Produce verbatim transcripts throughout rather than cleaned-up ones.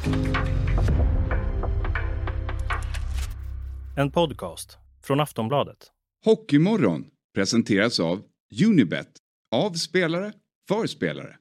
En podcast från Aftonbladet. Hockeymorgon presenteras av Unibet. Av spelare, för spelare.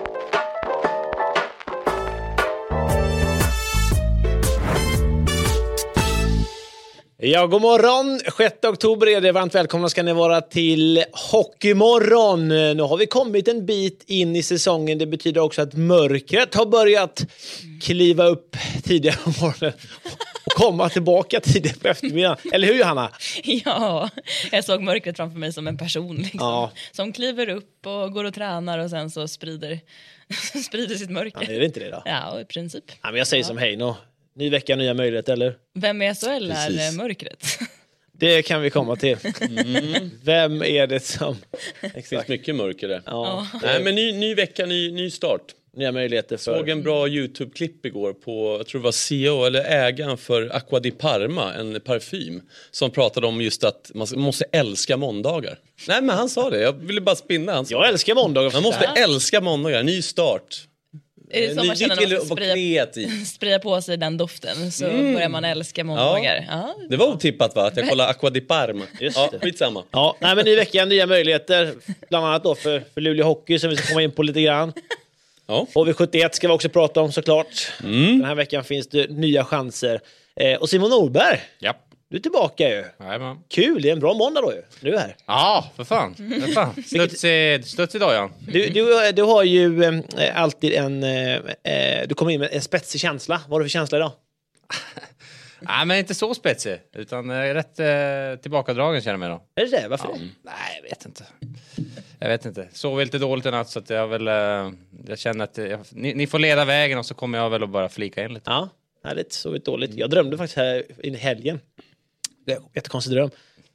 Ja, god morgon. sjätte oktober är det. Varmt välkomna ska ni vara till Hockeymorgon. Nu har vi kommit en bit in i säsongen. Det betyder också att mörkret har börjat kliva upp tidigare på morgonen och komma tillbaka tidigt på eftermiddagen. Eller hur, Johanna? Ja, jag såg mörkret framför mig som en person liksom, ja. som kliver upp och går och tränar och sen så sprider, sprider sitt mörker. Ja, är det inte det då? Ja, i princip. Ja, men jag säger ja. som hej nu. Ny vecka, nya möjligheter, eller? Vem är S H L är mörkret? Det kan vi komma till. Mm. Vem är det som... Exakt. Det finns mycket mörker där. Ja. Ja. Nej, men ny, ny vecka, ny, ny start. Nya möjligheter för... Såg en bra YouTube-klipp igår på, jag tror det var C E O eller ägaren för Acqua di Parma, en parfym, som pratade om just att man måste älska måndagar. Nej, men han sa det. Jag ville bara spinna. Han sa jag älskar måndagar. Man måste ja. älska måndagar. Ny start. Är det som man känner att man spraya, spraya på sig den doften så mm. börjar man älska måndagar. Ja. Ja. Det var otippat, va? Att jag kollade Acqua di Parma. Just ja, det. skitsamma. Ja, nej, men ny vecka, nya möjligheter. Bland annat då för, för Luleå Hockey som vi ska komma in på lite grann. Ja. H V sjuttioett ska vi också prata om såklart. Mm. Den här veckan finns det nya chanser. Eh, och Simon Norberg. Ja. Du är tillbaka ju. Jajamän. Kul, det är en bra måndag då ju. Du är här. Ja, för fan. För fan. Studs, studs idag, ja. Du, du, du har ju eh, alltid en... Eh, du kommer in med en spetsig känsla. Vad har du för känsla idag? Nej, men inte så spetsig. Utan eh, rätt eh, tillbakadragen känner jag mig då. Är det det? Varför ja. det? Nej, jag vet inte. Jag vet inte. Sov lite dåligt i natt så att jag väl... Eh, jag känner att jag, ni, ni får leda vägen och så kommer jag väl att bara flika in lite. Ja, härligt. Sovit dåligt. Jag drömde faktiskt här i helgen. Det är en jättekonstig dröm.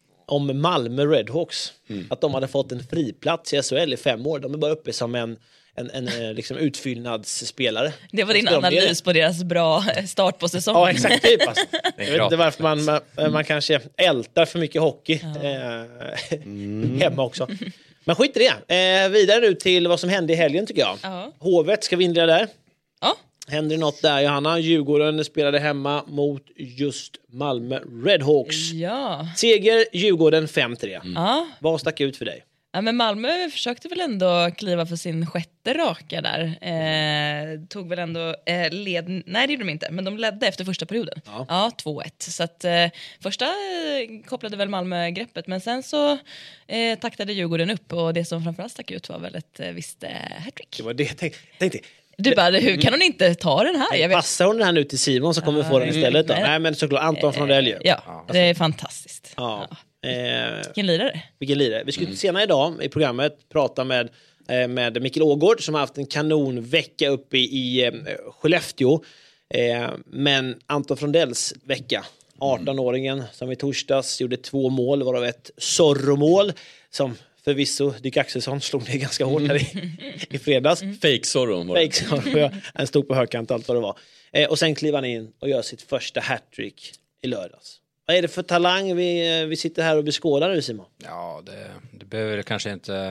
Om Malmö Redhawks. Mm. Att de hade fått en friplats i S H L i fem år. De är bara uppe som en, en, en liksom utfyllnadsspelare. Det var din analys på deras bra start på säsongen. Ja, exakt. Typ, alltså. Jag vet inte varför man, man, man kanske ältar för mycket hockey ja. eh, mm. hemma också. Men skit i det. Eh, vidare nu till vad som hände i helgen tycker jag. Ja. Hovet, ska vi inleda där? Ja. Händer det något där, Johanna? Djurgården spelade hemma mot just Malmö Redhawks. Ja. Seger Djurgården fem tre. Mm. Ja. Vad stack ut för dig? Ja, men Malmö försökte väl ändå kliva för sin sjätte raka där. Eh, tog väl ändå eh, led... Nej, det gjorde de inte. Men de ledde efter första perioden. Ja, ja två ett. Så att eh, första eh, kopplade väl Malmö greppet. Men sen så eh, taktade Djurgården upp. Och det som framförallt stack ut var väl ett eh, visst eh, hattrick. Det var det jag tänkte. tänkte. Du bara, hur kan hon inte ta den här? Jag vet. Passar hon den här nu till Simon så kommer vi få den istället då. Nej, Nej men såklart Anton från Relje. Ja, det är fantastiskt. Ja. Ja. Eh, vilken lirare. Vilken lirare. Vi skulle mm. senare idag i programmet prata med, eh, med Mikael Ågård som har haft en kanonvecka uppe i, i eh, Skellefteå. Eh, men Anton Frondells vecka. arton-åringen som i torsdags gjorde två mål varav ett Zorro-mål som förvisso Dick Axelsson slog det ganska hårt här i, i fredags. Mm. Fake Zorro. Fake Zorro, ja. Han stod på högkant allt vad det var. Eh, och sen kliver han in och gör sitt första hattrick i lördags. Vad är det för talang vi, vi sitter här och beskådar nu, Simon? Ja, det, det behöver kanske inte...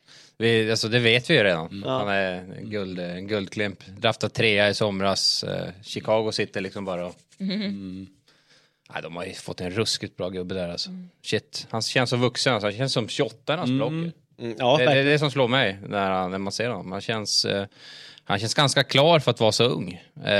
Vi, alltså det vet vi ju redan. Mm. Han är en, guld, en guldklimp. Draftad trea i somras. Eh, Chicago sitter liksom bara och... Mm. Mm. Nej, de har ju fått en ruskigt bra gubbe där alltså. Mm. Shit, han känns så vuxen. Alltså. Han känns som tjugoåtta när han mm. språker. Mm. Ja, det, det är det som slår mig när, när man ser honom. Han känns, eh, han känns ganska klar för att vara så ung.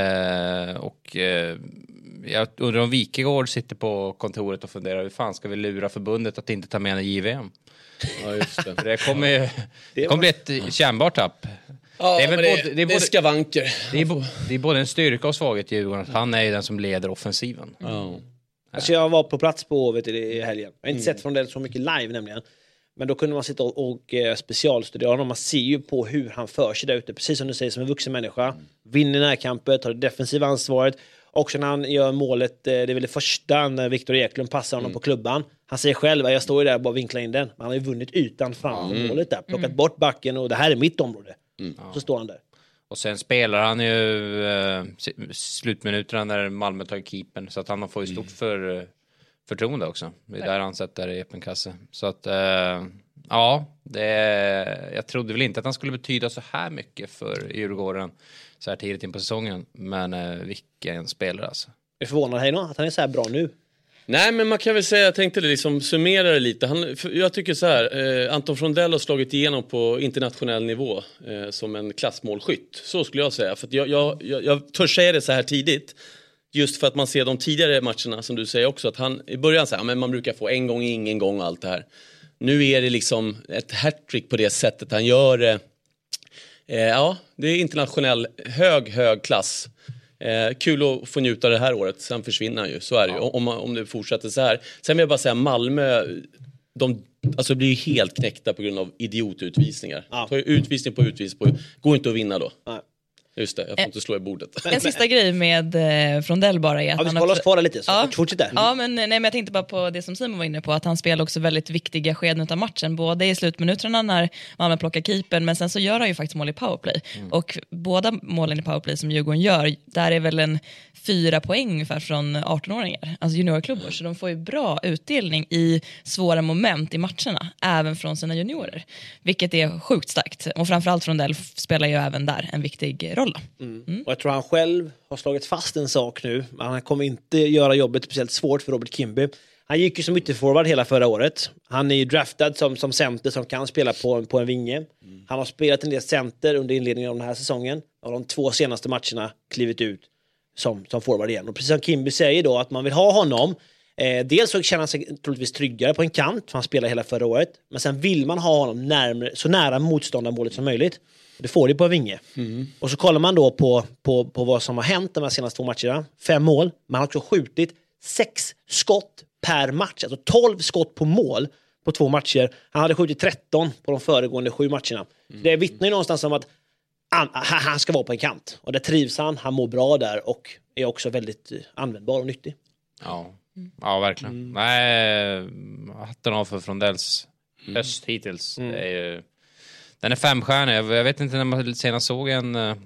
Eh, och... Eh, jag undrar om Wikegård sitter på kontoret och funderar hur fan ska vi lura förbundet att inte ta med en J V M. Ja, just det. För det kommer ju det kommer bli ett kännbart tapp. Ja, det är väl det, både, det är det är både, skavanker. Det är, det är både en styrka och svaghet i Djurgården. Han är ju den som leder offensiven. Mm. Alltså jag var på plats på vet du, i helgen. Jag har inte mm. sett från det så mycket live nämligen. Men då kunde man sitta och, och eh, specialstudera honom. Man ser ju på hur han för sig där ute. Precis som du säger, som en vuxen människa. Mm. Vinner närkampet, har det defensiva ansvaret. Också när han gör målet, det är väl det första när Viktor Eklund passar honom mm. på klubban. Han säger själv, jag står ju där och bara vinklar in den. Han har ju vunnit utan framför mm. målet där. Plockat mm. bort backen och det här är mitt område. Mm. Så står han där. Och sen spelar han ju eh, slutminuterna när Malmö tar keepern. Så att han får ju stort för, förtroende också. Det är där han sätter i öppen kasse. Så att, eh, ja, det, jag trodde väl inte att han skulle betyda så här mycket för Djurgården. så här tidigt in på säsongen. Men eh, vilken spelare alltså. Är förvånad här då att han är så här bra nu? Nej, men man kan väl säga, jag tänkte liksom summera det lite. Han, jag tycker så här, eh, Anton Frondell har slagit igenom på internationell nivå eh, som en klassmålskytt. Så skulle jag säga. För att jag, jag, jag, jag törs säga det så här tidigt. Just för att man ser de tidigare matcherna, som du säger också, att han i början så här, men man brukar få en gång, ingen gång och allt det här. Nu är det liksom ett hattrick på det sättet han gör det. Eh, ja, det är internationell hög, hög klass. Eh, kul att få njuta det här året. Sen försvinner han ju, så är det ju. Om, om det fortsätter så här. Sen vill jag bara säga, Malmö, de alltså, blir ju helt knäckta på grund av idiotutvisningar. Ja. Tar ju utvisning på utvisning på. Går inte att vinna då. Nej. Just det, jag får inte slå i bordet. En sista grej med eh, Frondell bara är att Ja, vi han ska hålla också... oss kvar där lite, så Ja. fortsätt där. Ja, men, nej, men jag tänkte bara på det som Simon var inne på, att han spelar också väldigt viktiga skeden av matchen, både i slutminuterna när Malmö plockar keepern, men sen så gör han ju faktiskt mål i powerplay. Mm. Och båda målen i powerplay som Djurgården gör, där är väl en fyra poäng ungefär från arton-åringar, alltså juniorklubbor, så de får ju bra utdelning i svåra moment i matcherna, även från sina juniorer, vilket är sjukt starkt. Och framförallt Frondell spelar ju även där en viktig roll. Mm. Mm. Och jag tror han själv har slagit fast en sak nu. Han kommer inte göra jobbet speciellt svårt för Robert Kimby. Han gick ju som ytterforward hela förra året. Han är ju draftad som, som center som kan spela på, på en vinge. Mm. Han har spelat en del center under inledningen av den här säsongen. Och de två senaste matcherna klivit ut som, som forward igen. Och precis som Kimby säger då, att man vill ha honom. Eh, dels så känner han sig troligtvis tryggare på en kant, för han spelar hela förra året. Men sen vill man ha honom närmare, så nära motståndarmålet som möjligt. Det får det på vinge. Mm. Och så kollar man då på, på, på vad som har hänt de här senaste två matcherna. Fem mål. Man har också skjutit sex skott per match. Alltså tolv skott på mål på två matcher. Han hade skjutit tretton på de föregående sju matcherna. Mm. Det vittnar ju någonstans om att han, han ska vara på en kant. Och där trivs han. Han mår bra där och är också väldigt användbar och nyttig. Ja, ja verkligen. Mm. Nej, hatten av för Frondells mm. höst hittills. Mm. Det är ju... Den är femstjärnig. Jag vet inte när man senast såg en, en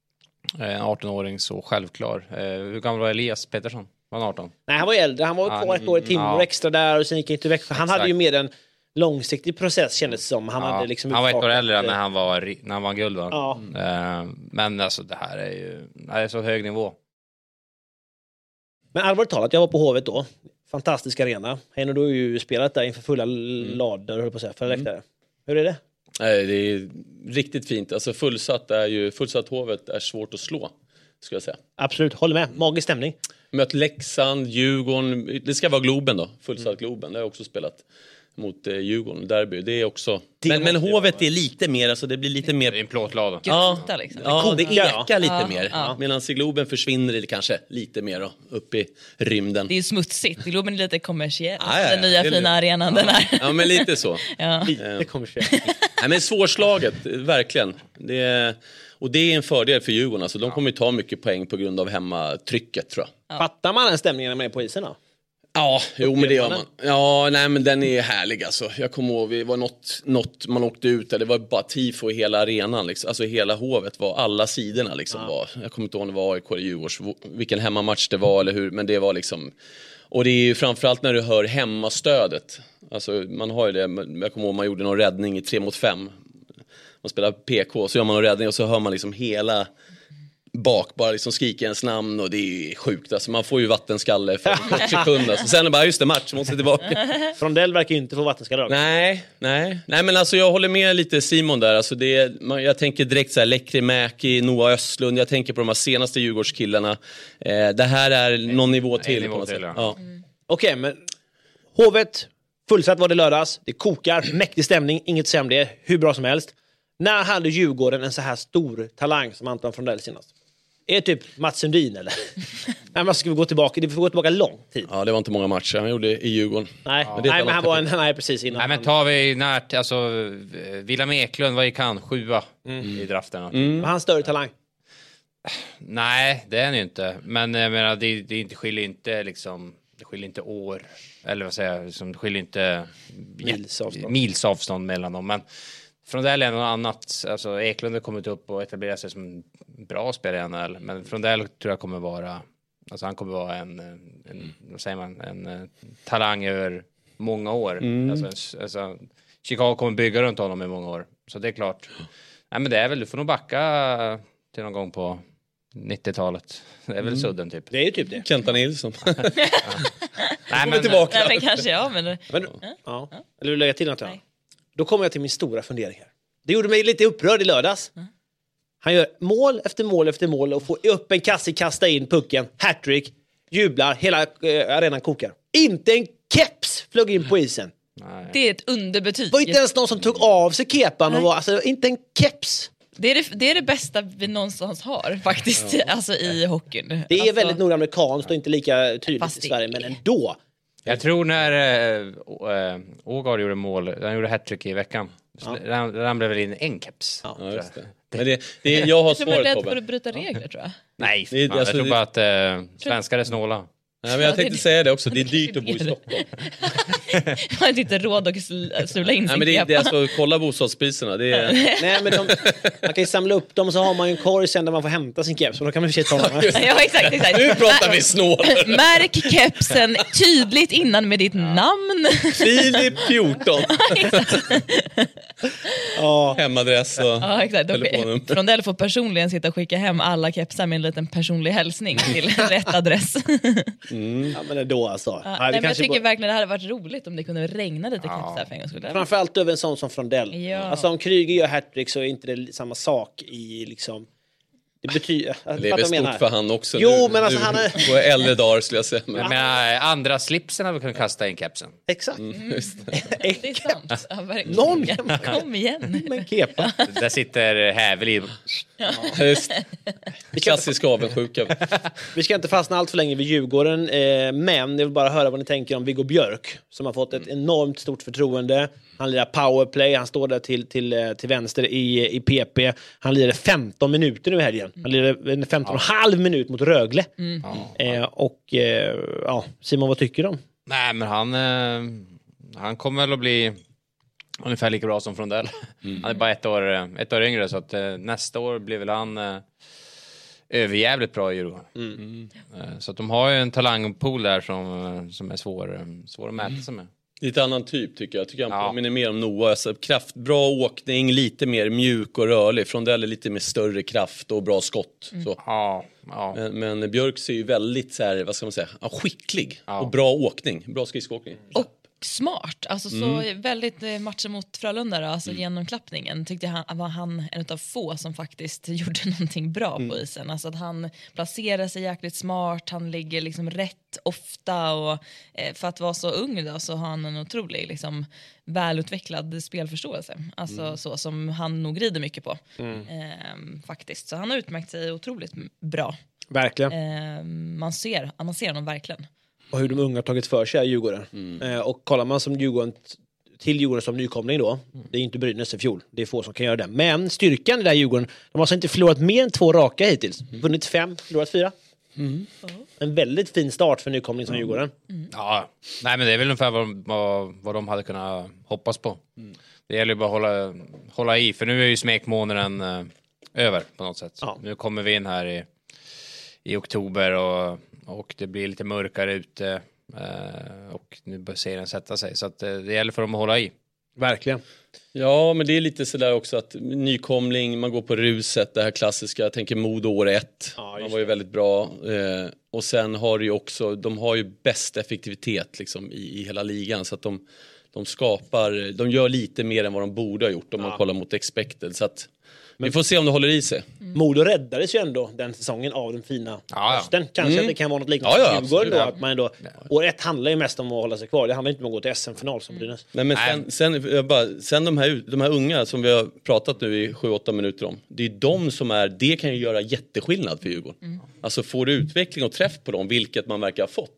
arton-åring så självklar. Hur gammal var Elias Pettersson? Var han arton? Nej, han var äldre. Han var kvar ett år i Timrå ja. extra där och sen gick han till Växjö. Han Exakt. hade ju mer en långsiktig process, kändes som. Han, ja. hade liksom han var ett år äldre än när han var, när han var guld. Va? Ja. Men alltså det här är ju det här är så hög nivå. Men allvarligt talat, jag var på Hovet då. Fantastisk arena. Heino, du har ju spelat där inför fulla mm. lador, höll på att säga, för läktare. Mm. Hur är det? Nej, det är riktigt fint. Alltså fullsatt är ju fullsatt Hovet är svårt att slå, skulle jag säga. Absolut, håller med. Magisk stämning. Möt Leksand, Djurgården. Det ska vara Globen då. Fullsatt mm. Globen. Det har jag också spelat mot eh, Djurgården. Derby. Det är också... Det men men Hovet är lite mer, alltså det blir lite mer... Det är en plåtlada. Ja, liksom. ja, det ekar lite ja, mer. Ja. Medan i Globen försvinner det kanske lite mer då, upp i rymden. Det är ju smutsigt. Globen är lite kommersiell. Ja, ja, ja. Den nya det fina arenan ja. den här. Ja, men lite så. ja. Lite kommersiell. Nej, men svårslaget, verkligen. Det är, och det är en fördel för Djurgården. Alltså, de ja. kommer ju ta mycket poäng på grund av hemmatrycket, tror jag. Ja. Fattar man den stämningen när man är på isen då? Ja, jo, men det gör man. Ja, nej, men den är härlig alltså. Jag kommer ihåg, det var något, något man åkte ut där. Det var bara tifo i hela arenan liksom. Alltså hela Hovet var, alla sidorna liksom ja. var. Jag kommer inte ihåg om det var A I K eller Djurgårds, vilken hemmamatch det var eller hur, men det var liksom. Och det är ju framförallt när du hör hemmastödet. Alltså man har ju det, jag kommer ihåg man gjorde någon räddning i tre mot fem. Man spelar P K, så gör man en räddning och så hör man liksom hela bak bara liksom skriker ens namn och det är sjukt. Alltså man får ju vattenskalle för en sekund. Alltså. Sen är det bara, just det, match, måste tillbaka. Frondell verkar ju inte få vattenskalle. Nej, nej. Nej, men alltså jag håller med lite Simon där. Alltså det, man, jag tänker direkt så här, Läckri Mäki, Noah Östlund. Jag tänker på de här senaste Djurgårdskillarna. Eh, det här är någon nivå till. En nivå till, ja. Ja. Mm. Okej, okay, men Hovet, fullsatt var det lördags. Det kokar, mäktig stämning, inget sämre, hur bra som helst. När hade Djurgården en så här stor talang som Anton Frondell senast? Är det typ Mats Sundin eller? Nej, men ska vi gå tillbaka? Det får gå tillbaka lång tid. Ja, det var inte många matcher han gjorde i Djurgården. Nej, ja. men, nej, men han var en, nej, precis innan. Nej, men tar vi närt, alltså William Eklund, vad gick han? Sjua mm. i draften. Mm. Var han större talang? Nej, det är han ju inte. Men jag menar, det, det inte skiljer inte liksom, det skiljer inte år. Eller vad säger jag, liksom, det skiljer inte mils avstånd. mils avstånd mellan dem. Men Frondell är något annat. Alltså Eklund har kommit upp och etablerat sig som en bra spelare i N H L. Men Frondell tror jag kommer vara, alltså han kommer vara en, en vad säger man, en, en talang över många år. Mm. Alltså, alltså, Chicago kommer bygga runt honom i många år. Så det är klart. Nej, men det är väl, du får nog backa till någon gång på nittiotalet. Det är väl Mm. sudden typ. Det är ju typ det. Kenta Nilsson. Nej, men, tillbaka. Nej, men kanske ja, men... Men, ja. Eller vill du lägga till något? Nej. Då kommer jag till min stora fundering här. Det gjorde mig lite upprörd i lördags. Mm. Han gör mål efter mål efter mål och får upp en kasse, kasta in pucken, hattrick, jublar, hela eh, arenan kokar. Inte en keps flög in på isen. nej. Det är ett underbetyg. Det var inte ens någon som tog av sig kepan och var, alltså inte en keps. Det är det, det är det bästa vi någonstans har faktiskt, alltså i hockeyn. Det är alltså, väldigt nordamerikanskt och inte lika tydligt Fast i det- Sverige, men ändå. Jag tror när äh, Ågård gjorde mål, han gjorde hattrick i veckan. Ja. Han ramlade väl in en keps. Ja. Ja, just det. Men det, det, jag har Jag tror man är svaret rädd på för det. att bryta regler, tror jag. Nej, Det är- fan, alltså, jag tror det- bara att äh, svenskar är snåla. Nej, men jag tänkte säga det också, det är kanske dyrt att bo i är det. Stockholm. Man har inte råd att sl- stula in Nej, sin men det, är- det är kepa. alltså, kolla bostadspriserna. Det är, Nej, men de, man kan ju samla upp dem, så har man ju en korg sen där man får hämta sin keps. Och då kan man i och för sig ta den. Ja, exakt, exakt. nu pratar vi snål. Märk kepsen tydligt innan med ditt namn. Filip fjorton. Ja. Hemadress och Ja, exakt. telefonnummer. Frondell får personligen sitta och skicka hem alla kepsar med en liten personlig hälsning till rätt adress. Ja, men ändå alltså. Ja, Ja, det nej, men jag kanske tycker går- verkligen det hade varit roligt om det kunde regna lite kepsar för en gångs skull. Framförallt över en sån som Frondell. Ja. Alltså om Kryger gör hattrick så är inte det samma sak i liksom... Det betyder... Jag Det är fattar väl vad jag menar. stort för han också. Jo, nu, men alltså nu, han är- på äldre dagar skulle jag säga. Men, Jag menar, andra slipsen hade vi kunnat kasta in kepsen. Exakt. just det. Det är sant. Ja, verkligen. Någon- Kom igen. Men kepa. Där sitter Hävel Just. Klassisk avundsjuka. Vi ska inte fastna allt för länge vid Djurgården, eh, men jag vill bara höra vad ni tänker om Viggo Björk som har fått ett enormt stort förtroende. Han lirar powerplay, han står där till, till, eh, till vänster i, i P P. Han lirade femton minuter nu i helgen. Han lirade femton och en halv minut mot Rögle. Eh, och eh, ja, Simon, vad tycker du om? Nej, men han, eh, han kommer väl att bli ungefär lika bra som Frondell. Han är bara ett år, eh, ett år yngre, så att eh, nästa år blir väl han eh, överjävligt bra i Djurgården. Eh, så att de har ju en talangpool där som, eh, som är svår, eh, svår att mäta sig med. Lite annan typ tycker jag. Tycker han Ja. påminner mer om Noah. Alltså, kraft, bra åkning, lite mer mjuk och rörlig. Frondell är lite mer större kraft och bra skott. Så. Ja, ja. Men, men Björk ser ju väldigt så här, vad ska man säga, ja, skicklig Ja. och bra åkning. Bra skridskoåkning. Och smart. Alltså så väldigt eh, matchen mot Frölunda då, alltså genomklappningen tyckte jag han var han en av få som faktiskt gjorde någonting bra på isen. Alltså att han placerar sig jäkligt smart, han ligger liksom rätt ofta och eh, för att vara så ung då så har han en otrolig liksom välutvecklad spelförståelse. Alltså så som han nog rider mycket på. Ehm, faktiskt. Så han har utmärkt sig otroligt m- bra. Verkligen. Ehm, man ser, man ser honom verkligen. Och hur de unga har tagit för sig i Djurgården. Eh, och kollar man som Djurgården t- till Djurgården som nykomling då, det är inte Brynäs i fjol, det är få som kan göra det. Men styrkan i det här Djurgården, de har alltså inte förlorat mer än två raka hittills. Vunnit fem, förlorat fyra. En väldigt fin start för nykomling som Djurgården. Ja, nej, men det är väl ungefär vad, vad, vad de hade kunnat hoppas på. Det gäller ju bara att hålla, hålla i, för nu är ju smekmånaden eh, över på något sätt. Ja. Nu kommer vi in här i, i oktober och, och det blir lite mörkare ute eh, och nu börjar serien sätta sig. Så att, eh, det gäller för dem att hålla i. Verkligen. Ja, men det är lite sådär också att nykomling, man går på ruset, det här klassiska, jag tänker Modo år ett. Ja, just Man var ju väldigt bra. Eh, och sen har det ju också, de har ju bäst effektivitet liksom i, i hela ligan. Så att de, de skapar, de gör lite mer än vad de borde ha gjort om man kollar mot expected. Så att vi får se om det håller i sig. Modo räddades ju ändå den säsongen av den fina Ja, ja. hösten. Kanske Mm. att det kan vara något liknande Ja, ja, som Djurgården då, absolut. att man ändå, år ett handlar ju mest om att hålla sig kvar. Det handlar inte om att gå till S M-final som Brynäs. Nej, men sen, sen, jag bara, sen de, här, de här unga som vi har pratat nu i sju åtta minuter om. Det är de som är, det kan ju göra jätteskillnad för Djurgården. Alltså får du utveckling och träff på dem, vilket man verkar ha fått.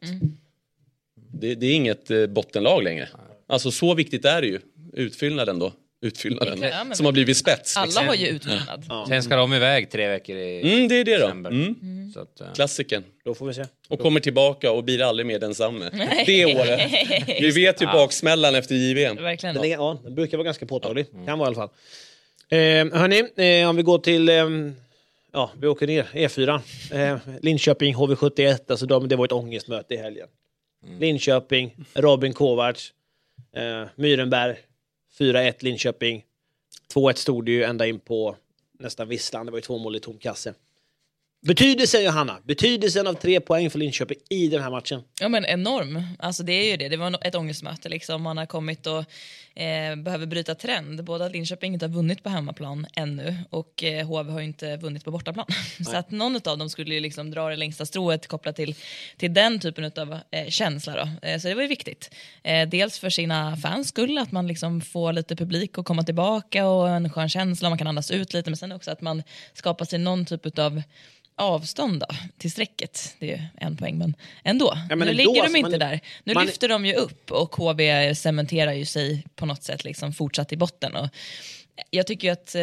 Det, det är inget eh, bottenlag längre. Alltså så viktigt är det ju. Utfyllnaden då. Utfyllnaden. Ja, men- som har blivit spets. Alla liksom. har ju utfyllnad. Sen ska de iväg tre veckor i Mm, det är det då. december. Mm. Så att, eh, Klassiken. Då får vi se. Och kommer tillbaka och blir aldrig mer densamme. Det året. Vi vet ju baksmällan efter J V M. Verkligen. Den, är, ja, den brukar vara ganska påtaglig. Kan vara i alla fall. Eh, hörni, eh, om vi går till... Eh, ja, vi åker ner. E fyra. Eh, Linköping, H V sjuttioett. Alltså de, det var ett ångestmöte i helgen. Linköping, Robin Kovacs, eh, Myrenberg. fyra ett Linköping. två ett stod det ju ända in på nästan visslan. Det var ju två mål i tom kasse. Betydelsen, Johanna, betydelsen av tre poäng för Linköping i den här matchen. Ja, men enorm. Alltså det är ju det. Det var ett ångestmöte liksom. Man har kommit och eh, behöver bryta trend. Både att Linköping inte har vunnit på hemmaplan ännu och eh, H V har ju inte vunnit på bortaplan. Så att någon av dem skulle ju liksom dra det längsta strået kopplat till, till den typen av eh, känsla då. Eh, så det var ju viktigt. Eh, dels för sina fans skull, att man liksom får lite publik och komma tillbaka och en skön känsla, man kan andas ut lite, men sen också att man skapar sig någon typ av avstånd då, till strecket. Det är ju en poäng, men ändå. Ja, men nu ändå, ligger de alltså, inte man, där. Nu man, lyfter de ju upp och H V cementerar ju sig på något sätt liksom fortsatt i botten. Och jag tycker ju att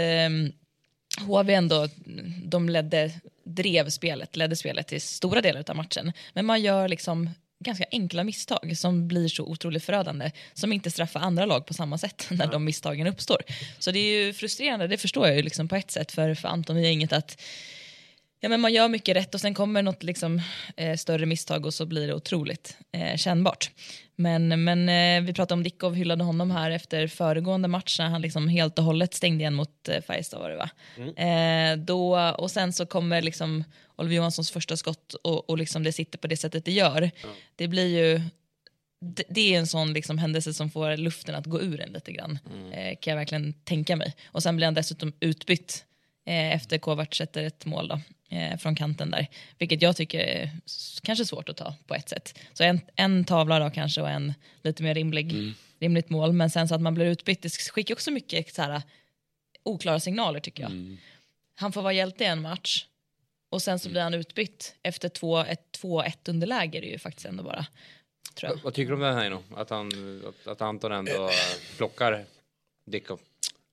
eh, H V ändå, de ledde, drev spelet, ledde spelet till stora delar av matchen. Men man gör liksom ganska enkla misstag som blir så otroligt förödande, som inte straffar andra lag på samma sätt när ja. de misstagen uppstår. Så det är ju frustrerande, det förstår jag ju liksom på ett sätt, för, för Anton är inget att ja, men man gör mycket rätt och sen kommer något liksom, eh, större misstag och så blir det otroligt eh, kännbart. Men, men eh, vi pratade om Dickov, hyllade honom här efter föregående match när han liksom helt och hållet stängde igen mot eh, Färjestad var det va? Mm. Eh, då, och sen så kommer liksom Oliver Johanssons första skott och, och liksom det sitter på det sättet det gör. Mm. Det blir ju det, det är en sån liksom händelse som får luften att gå ur en lite grann. Mm. Eh, kan jag verkligen tänka mig. Och sen blir han dessutom utbytt eh, efter Kovac sätter ett mål då. Från kanten där, vilket jag tycker är kanske svårt att ta på ett sätt. Så en, en tavla då kanske och en lite mer rimlig, mm. rimligt mål, men sen så att man blir utbytt, det skickar också mycket så här oklara signaler tycker jag. Mm. Han får vara hjälte i en match och sen så blir han utbytt efter två, ett två ett underläge, är det ju faktiskt ändå bara, tror jag. Vad tycker du om det här nu? Att, han, att, att Anton ändå plockar Dickov?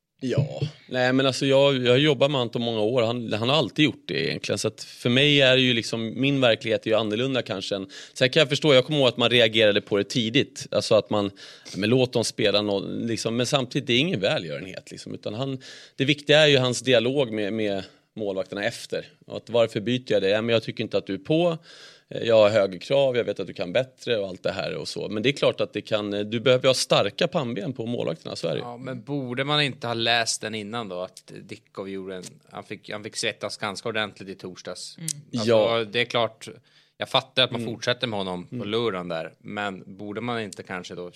Ja, nej men alltså jag, jag jobbar med Anton många år, han, han har alltid gjort det egentligen, så att för mig är det ju liksom, min verklighet är ju annorlunda kanske än, sen kan jag förstå, jag kommer ihåg att man reagerade på det tidigt, alltså att man, men låt dem spela någon, liksom, men samtidigt det är ingen välgörenhet liksom, utan han, det viktiga är ju hans dialog med, med målvakterna efter, och att varför byter jag det, ja, men jag tycker inte att du är på, jag har högre krav, jag vet att du kan bättre och allt det här och så. Men det är klart att det kan, du behöver ha starka pannben på målvakterna, så är det. Ja, men borde man inte ha läst den innan då? Att Dickov gjorde en, han fick, han fick svettas ganska ordentligt i torsdags. Mm. Alltså, ja. Det är klart, jag fattar att man mm. fortsätter med honom på mm. luren där. Men borde man inte kanske då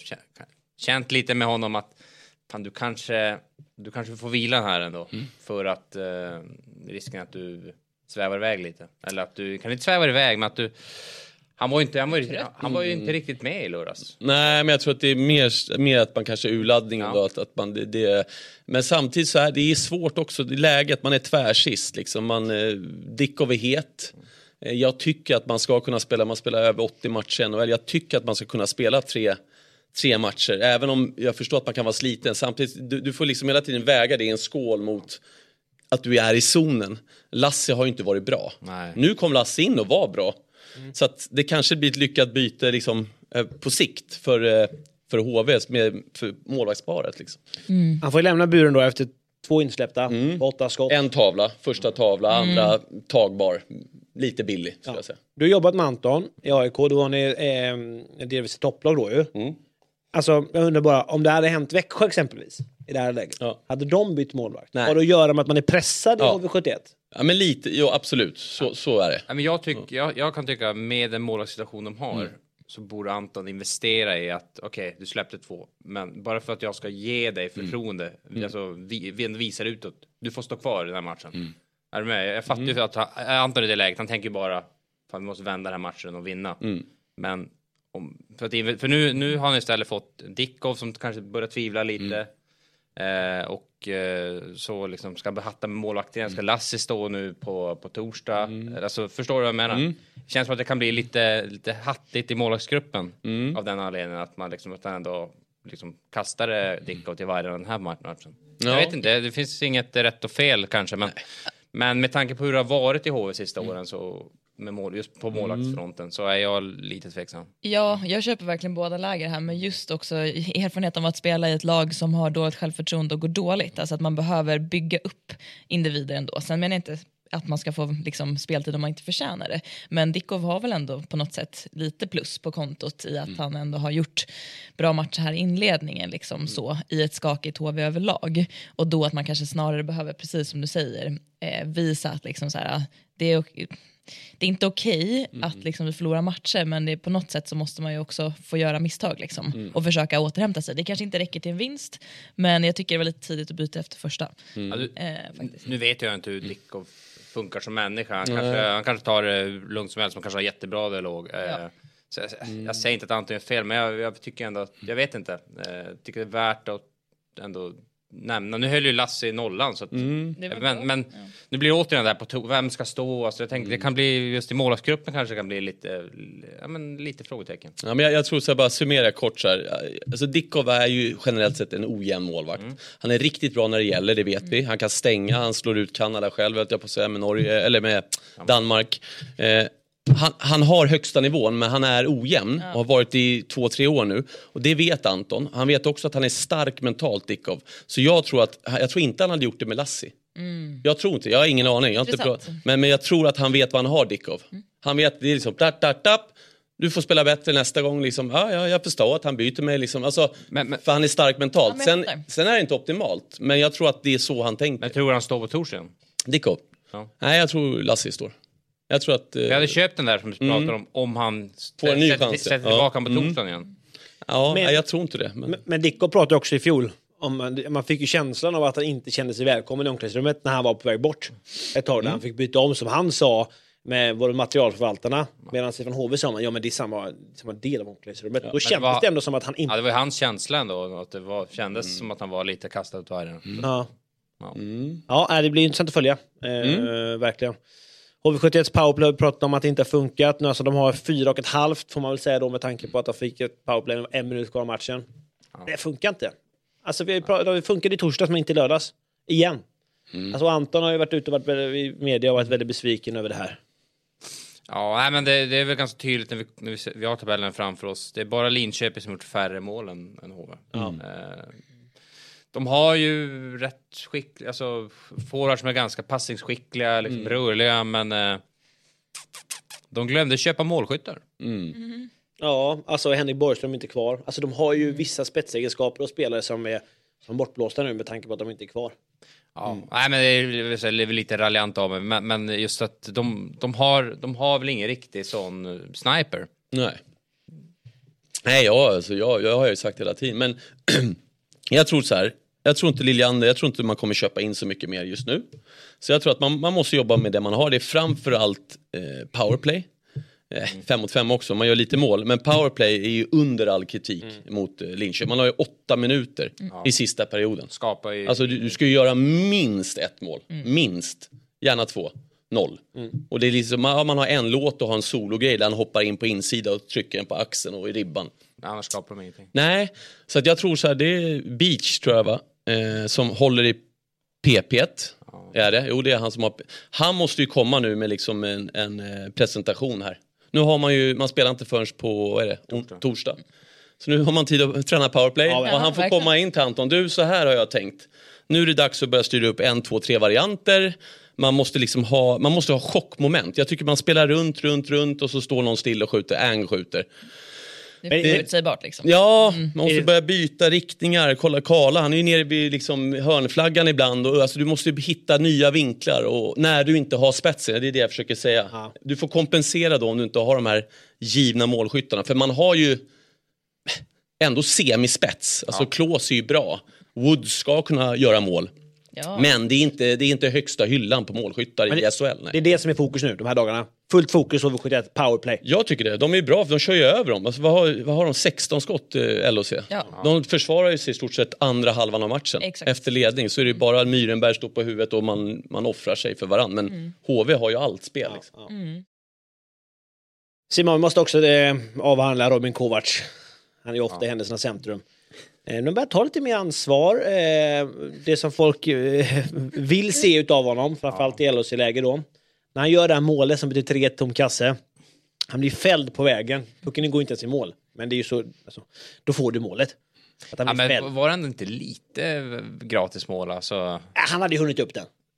känt lite med honom att fan, du kanske, du kanske får vila här ändå. Mm. För att eh, risken att du svävar iväg lite. Eller att du kan inte sväva iväg, men att du han var ju inte, han var ju, han var ju inte riktigt med i lördags. Nej, men jag tror att det är mer, mer att man kanske är urladdningen ja. då. Att, att man, det, det, men samtidigt så är det är svårt också i läget. Man är tvärsist liksom. Man, eh, Dickov är het. Eh, jag tycker att man ska kunna spela, man spelar över åttio matcher N H L. Jag tycker att man ska kunna spela tre, tre matcher. Även om jag förstår att man kan vara sliten. Samtidigt, du, du får liksom hela tiden väga det i en skål mot att du är i zonen. Lasse har ju inte varit bra. Nej. Nu kom Lasse in och var bra. Mm. Så att det kanske blir ett lyckat byte liksom, eh, på sikt för, eh, för H V med för målvaktsparet. Liksom. Mm. Han får ju lämna buren då efter två insläppta, mm. åtta skott. En tavla, första tavla, mm. andra tagbar. Lite billig, skulle ja. jag säga. Du har jobbat med Anton i A I K, då var ni eh, delvis topplag då ju. Mm. Alltså, jag undrar bara, om det hade hänt Växjö exempelvis i det här läget, ja. hade de bytt målvakt? Nej. Har det att göra med att man är pressad i ja. H V sjuttioett? Ja, men lite, jo absolut, så, ja. så är det. Ja, men jag, tyck, jag, jag kan tycka med den målvaktssituation de har, mm. så borde Anton investera i att, okej, okay, du släppte två, men bara för att jag ska ge dig förtroende, mm. alltså vi, vi visar utåt, du får stå kvar i den här matchen. Mm. Är du med? Jag fattar ju mm. att han, Anton i det läget, han tänker bara, fan, vi måste vända den här matchen och vinna. Mm. Men om, för, att, för nu, nu har han istället fått Dickov som kanske börjar tvivla lite. Mm. Eh, och eh, så liksom ska behatta med målvakten. Ska Lasse stå nu på, på torsdag? Mm. Alltså, förstår du vad jag menar? Mm. Det känns som att det kan bli lite, lite hattigt i målvaktsgruppen. Mm. Av den anledningen att man liksom, att ändå liksom kastar Dickov till varje den här matchen. Ja. Jag vet inte, det finns inget rätt och fel kanske. Men, men med tanke på hur det har varit i H V sista mm. åren så... med mål, just på målvaktsfronten mm. så är jag lite tveksam. Ja, jag köper verkligen båda läger här, men just också erfarenhet av att spela i ett lag som har dåligt självförtroende och går dåligt, alltså att man behöver bygga upp individer ändå. Sen menar jag inte att man ska få liksom, speltid om man inte förtjänar det. Men Dickov har väl ändå på något sätt lite plus på kontot i att mm. han ändå har gjort bra matcher här i inledningen liksom, mm. så, i ett skakigt H V överlag. Och då att man kanske snarare behöver, precis som du säger, eh, visa att liksom, så här, det är okej. Det är inte okej okay att liksom, vi förlorar matcher, men det är på något sätt så måste man ju också få göra misstag liksom, mm. och försöka återhämta sig. Det kanske inte räcker till en vinst, men jag tycker det var lite tidigt att byta efter första. Mm. Ja, du, eh, nu vet jag inte hur Dickov funkar som människa. Han, mm. kanske, han kanske tar det lugnt som helst, man kanske har jättebra dialog. Ja. Eh, så jag, mm. jag säger inte att Anton är fel, men jag, jag tycker ändå att, jag vet inte. Jag eh, tycker det är värt att ändå nämna. Nu höll ju Lasse i nollan så att, mm. men, men ja. Nu blir det återigen där på to- vem ska stå, alltså jag tänkte mm. det kan bli just i målvaktsgruppen kanske kan bli lite ja, men lite frågetecken. Ja, men jag, jag tror så jag bara summera kort så här. Alltså Dickov är ju generellt sett en ojämn målvakt. Mm. Han är riktigt bra när det gäller, det vet mm. vi. Han kan stänga, han slår ut Kanada själv, vet jag på att säga, med Norge eller med ja. Danmark. Eh, Han, han har högsta nivån, men han är ojämn och har varit i två, tre år nu. Och det vet Anton. Han vet också att han är stark mentalt, Dickov. Så jag tror att jag tror inte han hade gjort det med Lassi. Mm. Jag tror inte, jag har ingen aning. Jag har inte pra- men, men jag tror att han vet vad han har, Dickov. Mm. Han vet, det är liksom tap, tap, tap. Du får spela bättre nästa gång. Liksom. Ja, ja, jag förstår att han byter mig. Liksom. Alltså, men, men, för han är stark mentalt. Ja, sen, sen är det inte optimalt. Men jag tror att det är så han tänker. Men jag tror han står på torsdagen. Dickov? Ja. Nej, jag tror Lassi står. Jag tror att... Eh... Jag hade köpt den där som du pratar mm. om. Om han får en ny sätter, chans. sätter tillbaka ja. på torsdagen mm. igen. Ja, men, nej, jag tror inte det. Men, men, men Dickov pratade också i fjol. Om man, man fick ju känslan av att han inte kände sig välkommen i omklädningsrummet när han var på väg bort. Ett tag mm. där han fick byta om, som han sa, med våra materialförvaltarna. Medan Stefan H V sa man, ja men det är samma, samma del av omklädningsrummet. Ja, då kändes det, var, det ändå som att han inte... Ja, det var ju hans känsla ändå. Att det var, kändes mm. som att han var lite kastad ut varje. Mm. Ja. Ja. Mm. ja, det blir intressant att följa. Eh, mm. Verkligen. H V sjuttioett powerplay pratat om att det inte har funkat. Nu alltså de har fyra och ett halvt får man väl säga då, med tanke på att de fick ett powerplay med en minut kvar av matchen. Ja. Det funkar inte. Alltså vi pratat, det funkade i torsdags men inte i lördags. Igen. Mm. Alltså Anton har ju varit ute och varit i media och varit väldigt besviken över det här. Ja, nej, men det, det är väl ganska tydligt när vi, när vi, vi har tabellen framför oss. Det är bara Linköping som gjort färre mål än, än H V. Mm. Eh, de har ju rätt skickliga, alltså forwards som är ganska passningsskickliga, liksom mm. rörliga, men eh, de glömde köpa målskyttar. Mm. Mm. Ja, alltså Henrik Borgström är inte kvar. Alltså de har ju mm. vissa spetsegenskaper och spelare som är som bortblåsta nu med tanke på att de inte är kvar. Ja, mm. nej, men det är, det är lite raljant av mig, men, men just att de, de, har, de har väl ingen riktig sån sniper. Nej. Nej, ja, alltså, jag, jag har ju sagt hela tiden, men jag tror så här, jag tror inte Liljander, jag tror inte man kommer köpa in så mycket mer just nu. Så jag tror att man, man måste jobba med det man har. Det är framförallt eh, powerplay. Eh, fem mot fem också, man gör lite mål. Men powerplay är ju under all kritik mm. mot eh, Linköping. Man har ju åtta minuter mm. i sista perioden. Skapa i... Alltså du, du ska ju göra minst ett mål. Mm. Minst. Gärna två. Noll. Mm. Och det är liksom, man, man har en låt och har en sologrej där han hoppar in på insida och trycker den på axeln och i ribban. Annars skapar de ingenting. Nej, så att jag tror så här, det är Beach tror jag va, eh, som håller i P P. Ja. Är det? Jo, det är han som har... Han måste ju komma nu med liksom en, en eh, presentation här. Nu har man ju, man spelar inte förrän på, vad är det? Torsdag. Torsdag. Så nu har man tid att träna powerplay. Ja, och han får verkligen komma in till Anton. Du, så här har jag tänkt. Nu är det dags att börja styra upp en, två, tre varianter. Man måste liksom ha, man måste ha chockmoment. Jag tycker man spelar runt, runt, runt och så står någon still och skjuter, Ang skjuter. Det är förutsägbart liksom. Ja, mm. man måste börja byta riktningar. Kolla Karla, han är ju nere vid liksom hörnflaggan ibland. Och, alltså, du måste hitta nya vinklar och, när du inte har spetsen. Det är det jag försöker säga. Ja. Du får kompensera då om du inte har de här givna målskyttarna. För man har ju ändå semispets. Alltså ja. Klås är ju bra. Wood ska kunna göra mål. Ja. Men det är, inte, det är inte högsta hyllan på målskyttar det, i S H L. Nej. Det är det som är fokus nu, de här dagarna. Fullt fokus på sjuttioett powerplay. Jag tycker det. De är bra, för de kör ju över dem. Alltså, vad, har, vad har de? sexton skott, eh, L O C? Ja. De försvarar ju sig i stort sett andra halvan av matchen. Exakt. Efter ledning så är det bara Myrenberg står på huvudet och man, man offrar sig för varann. Men mm. H V har ju allt spel. Liksom. Ja, ja. Mm. Simon, vi måste också eh, avhandla Robin Kovacs. Han är ju ofta ja. i händelsernas centrum. De börjar ta lite mer ansvar. Det som folk vill se utav honom, framförallt i L O C-läge då. När han gör det här målet som betyder tre ett tom kasse. Han blir fälld på vägen. Pucken går inte ens i mål. Men det är ju så, alltså, då får du målet. Att han ja, men fälld. Var det ändå inte lite gratis mål? Alltså... Han hade ju hunnit upp den.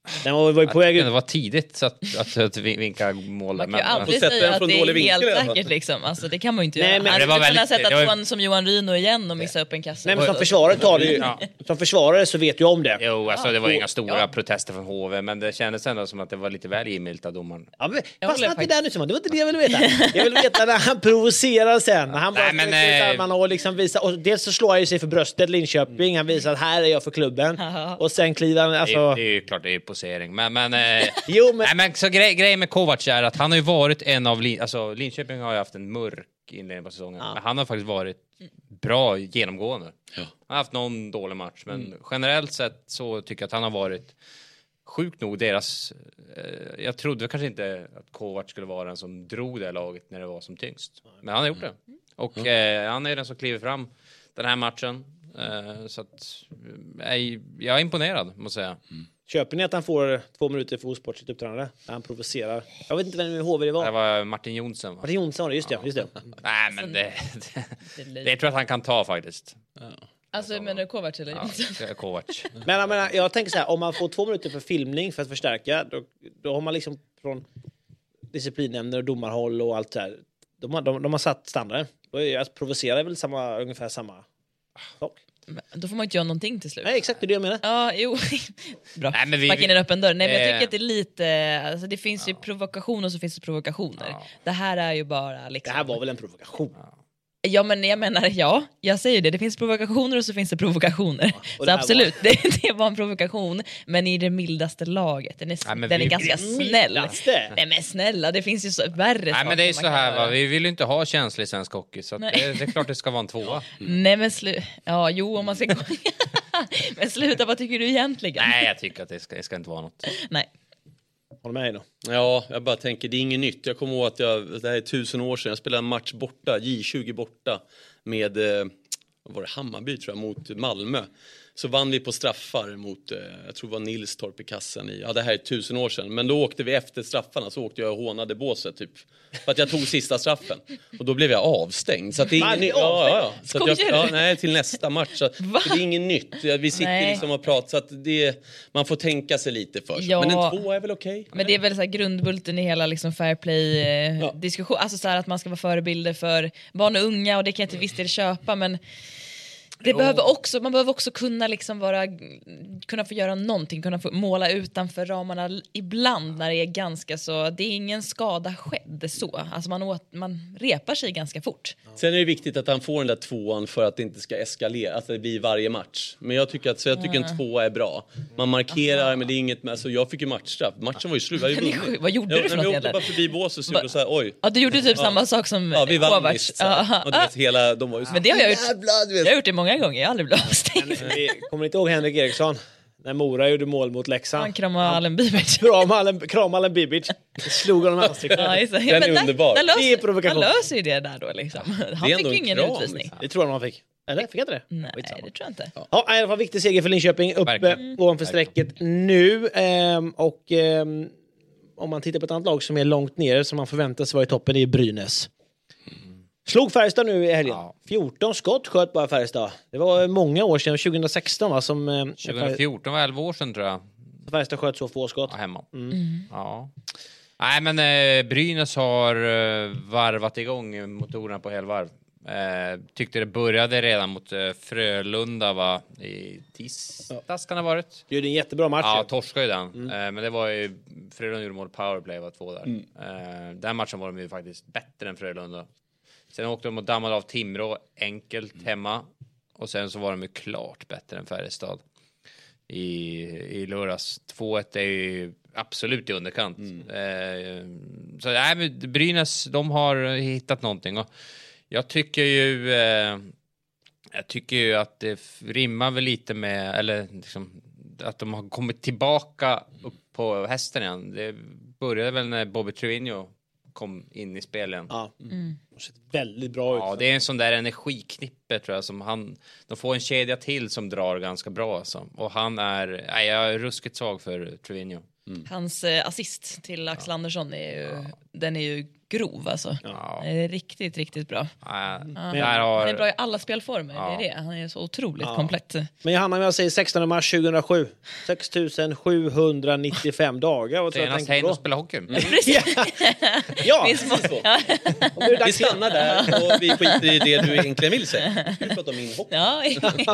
Den var, var ju på väg ut. Det var tidigt så att, att, att vinka mål. Man kan men, ju aldrig sätta den säga från att det dålig är vinkel, helt alltså. säkert liksom. Alltså, det kan man ju inte Nej, göra. men Han det var skulle kunna väldigt- sätta det var- tvåan som Johan Rino igen och missa upp en kasse. Nej, men som försvarare tar det ju. Ja. Som försvarare så vet jag om det. Jo, alltså det var Ja. inga stora Ja. protester från H V, men det kändes ändå som att det var lite väl givmilt av domaren. Ja, men, Jag fast håller att det faktiskt- där nu Simon, det var inte det jag ville veta. Jag vill veta när han provocerar sen. När han bara Nej, men, sträcker ut eh, armarna och liksom visar. Och dels så slår han ju sig för bröstet, Linköping. Han visar att här är jag för klubben. Ja. Och sen kliver han, Det, alltså... är, det är ju klart, det är posering. Men, men, eh, Jo, men... nej, men så grej, grejen med Kovac är att han har ju varit en av... Lin- alltså, Linköping har ju haft en mörk inledning på säsongen. Ja. Men han har faktiskt varit bra genomgående. Ja. Han har haft någon dålig match, men generellt sett så tycker jag att han har varit sjukt nog deras... Eh, jag trodde kanske inte att Kovac skulle vara den som drog det här laget när det var som tyngst. Men han har gjort det. Och eh, han är den som kliver fram den här matchen. Eh, så att eh, jag är imponerad, måste jag säga. Köper ni att han får två minuter för osport sitt uppträdande? Där han provocerar. Jag vet inte vem i H V det var. Det var Martin Jonsson, va? Martin Jonsson, just det. Just det. Nej, men det, det, det tror jag att han kan ta faktiskt. Alltså menar du Kovac eller Ja, inte? det är Kovac. Men jag, menar, jag tänker så här, om man får två minuter för filmning för att förstärka, då, då har man liksom från disciplinnämnder och domarhåll och allt det här, de har, de, de har satt standarden. Då är att provocera är väl samma, ungefär samma sak. Men då får man inte göra någonting till slut. Nej, exakt det är det jag menar. Ja, jo. Bra. Nej, men vi- Sparka in en öppen dörr. Nej, men jag Eh. tycker att det är lite... Alltså, det finns ju provokationer och så finns det provokationer. Ja. Det här är ju bara Det liksom... här var väl en provokation? Ja, men jag menar, ja. Jag säger det. Det finns provokationer och så finns det provokationer. och så det här absolut, det, det var en provokation. Men i det mildaste laget. Den är, Nej, men den är vi- ganska Det snäll. mildaste. Nej, men snälla. Det finns ju så värre Nej, men det är saker så man kan här, va? göra. Vi vill ju inte ha känslig svensk hockey, så att Nej. det, det är klart det ska vara en tvåa. Nej, men slu... Ja, jo, om man ska gå... men sluta, vad tycker du egentligen? Nej, jag tycker att det ska, det ska inte vara något. Nej. Håller med dig då. Ja, jag bara tänker, det är inget nytt. Jag kommer ihåg att jag, det här är tusen år sedan, jag spelade en match borta, J tjugo borta, med, eh, vad var det, Hammarby tror jag, mot Malmö. Så vann vi på straffar mot, eh, jag tror det var Nilstorp i kassen i, ja det här är tusen år sedan. Men då åkte vi efter straffarna, så åkte jag och hånade båset typ. För att jag tog sista straffen. Och då blev jag avstängd. Så att det är Va, ingen, ni ja, ja, ja. Så att jag, Skojar du? ja, nej, till nästa match. Så, att, Va? så det är inget nytt. Ja, vi sitter Nej. liksom och pratar, så att det, man får tänka sig lite för sig. Ja. Men en två är väl okej? Men det är väl så här grundbulten i hela liksom fair play-diskussion. Alltså så här att man ska vara förebilder för barn och unga, och det kan jag till viss del köpa, men det behöver också, man behöver också kunna liksom vara, kunna få göra någonting, kunna få måla utanför ramarna l- ibland när det är ganska så, det är ingen skada skedd så. Alltså man, åt, man repar sig ganska fort. Sen är det viktigt att han får den där tvåan för att det inte ska eskalera, att det blir varje match. Men jag tycker att så jag tycker en tvåa är bra. Man markerar, men det är inget med, alltså jag fick ju matchstraff. Matchen var ju slut, jag hade Men det är vunnit. sjukt. Vad gjorde jag, du för jag något åkte egentligen? bara förbi båset och Va- gjorde så här, oj. Ja, du gjorde typ samma sak som Ja, vi vann Kovac. visst. så här. Ja. Och du vet, hela, de var ju så, Men det har jag gjort. jävlar, du Jag vet. har gjort det många gånger, jag har aldrig blivit avstängd. Vi kommer inte ihåg Henrik Eriksson när Mora gjorde mål mot Leksand. Han kramade Allen Bibic. Kramade Allen, kramade Allen Bibic. Slog honom i ansiktet. Ja, just det. Den är Men där- underbar. där löser- Det är provokation. Han löser ju det där då liksom. Han ändå fick ju en ingen kram, utvisning. liksom. Det tror jag nog han fick. Eller fick jag inte det? Nej, Skitsamma. det tror jag inte. Ja, i alla fall viktig seger för Linköping. Uppe Verkligen. ovanför strecket nu. Ehm, och ehm, om man tittar på ett annat lag som är långt ner, som man förväntar sig vara i toppen, det är Brynäs. Slog Färjestad nu i helgen. Ja. fjorton skott sköt bara Färjestad. Det var många år sedan, tjugohundrasexton va, som eh, tjugohundrafjorton var elva år sedan tror jag. Färjestad sköt så få skott. Ja, hemma. Mm. Ja. Nej, men eh, Brynäs har eh, varvat igång motorerna på helvarv. Eh, tyckte det började redan mot eh, Frölunda va? I tisdags kan det ha varit. Det är en jättebra match. Ja, Ja, torskade ju den. Eh, men det var ju, Frölunda gjorde mål powerplay, var två där. Eh, den matchen var de ju faktiskt bättre än Frölunda. Sen åkte de och dammade av Timrå enkelt hemma. Och sen så var de ju klart bättre än Färjestad i, i lördags. två ett är ju absolut i underkant. Eh, så nej, men Brynäs, de har hittat någonting. Och jag tycker ju eh, jag tycker ju att det rimmar väl lite med, eller liksom, att de har kommit tillbaka upp på hästen igen. Det började väl när Bobby Trivigno kom in i spelen. Ja. Mm. Det har sett väldigt bra ut. Ja, det är en sån där energiknippe tror jag som han, de får en kedja till som drar ganska bra alltså. Och han är, nej, jag är ruskigt svag för Trivigno. Hans eh, assist till Axel Andersson är ju, den är ju grov alltså. Ja. Det är riktigt, riktigt bra. Ja, Ja. där har... Han är bra i alla spelformer, Ja. det är det. Han är så otroligt Ja. komplett. Men Johanna, jag säger sextonde mars tjugohundrasju. sex tusen sjuhundranittiofem dagar. Vad tror jag Senast tänker Heino på? spelar hockey. Ja, Finns må- Så. ja. om det är Vi dags igen. stannar där och vi skiter i det du egentligen vill säga. Du pratar om min hockey. Ja.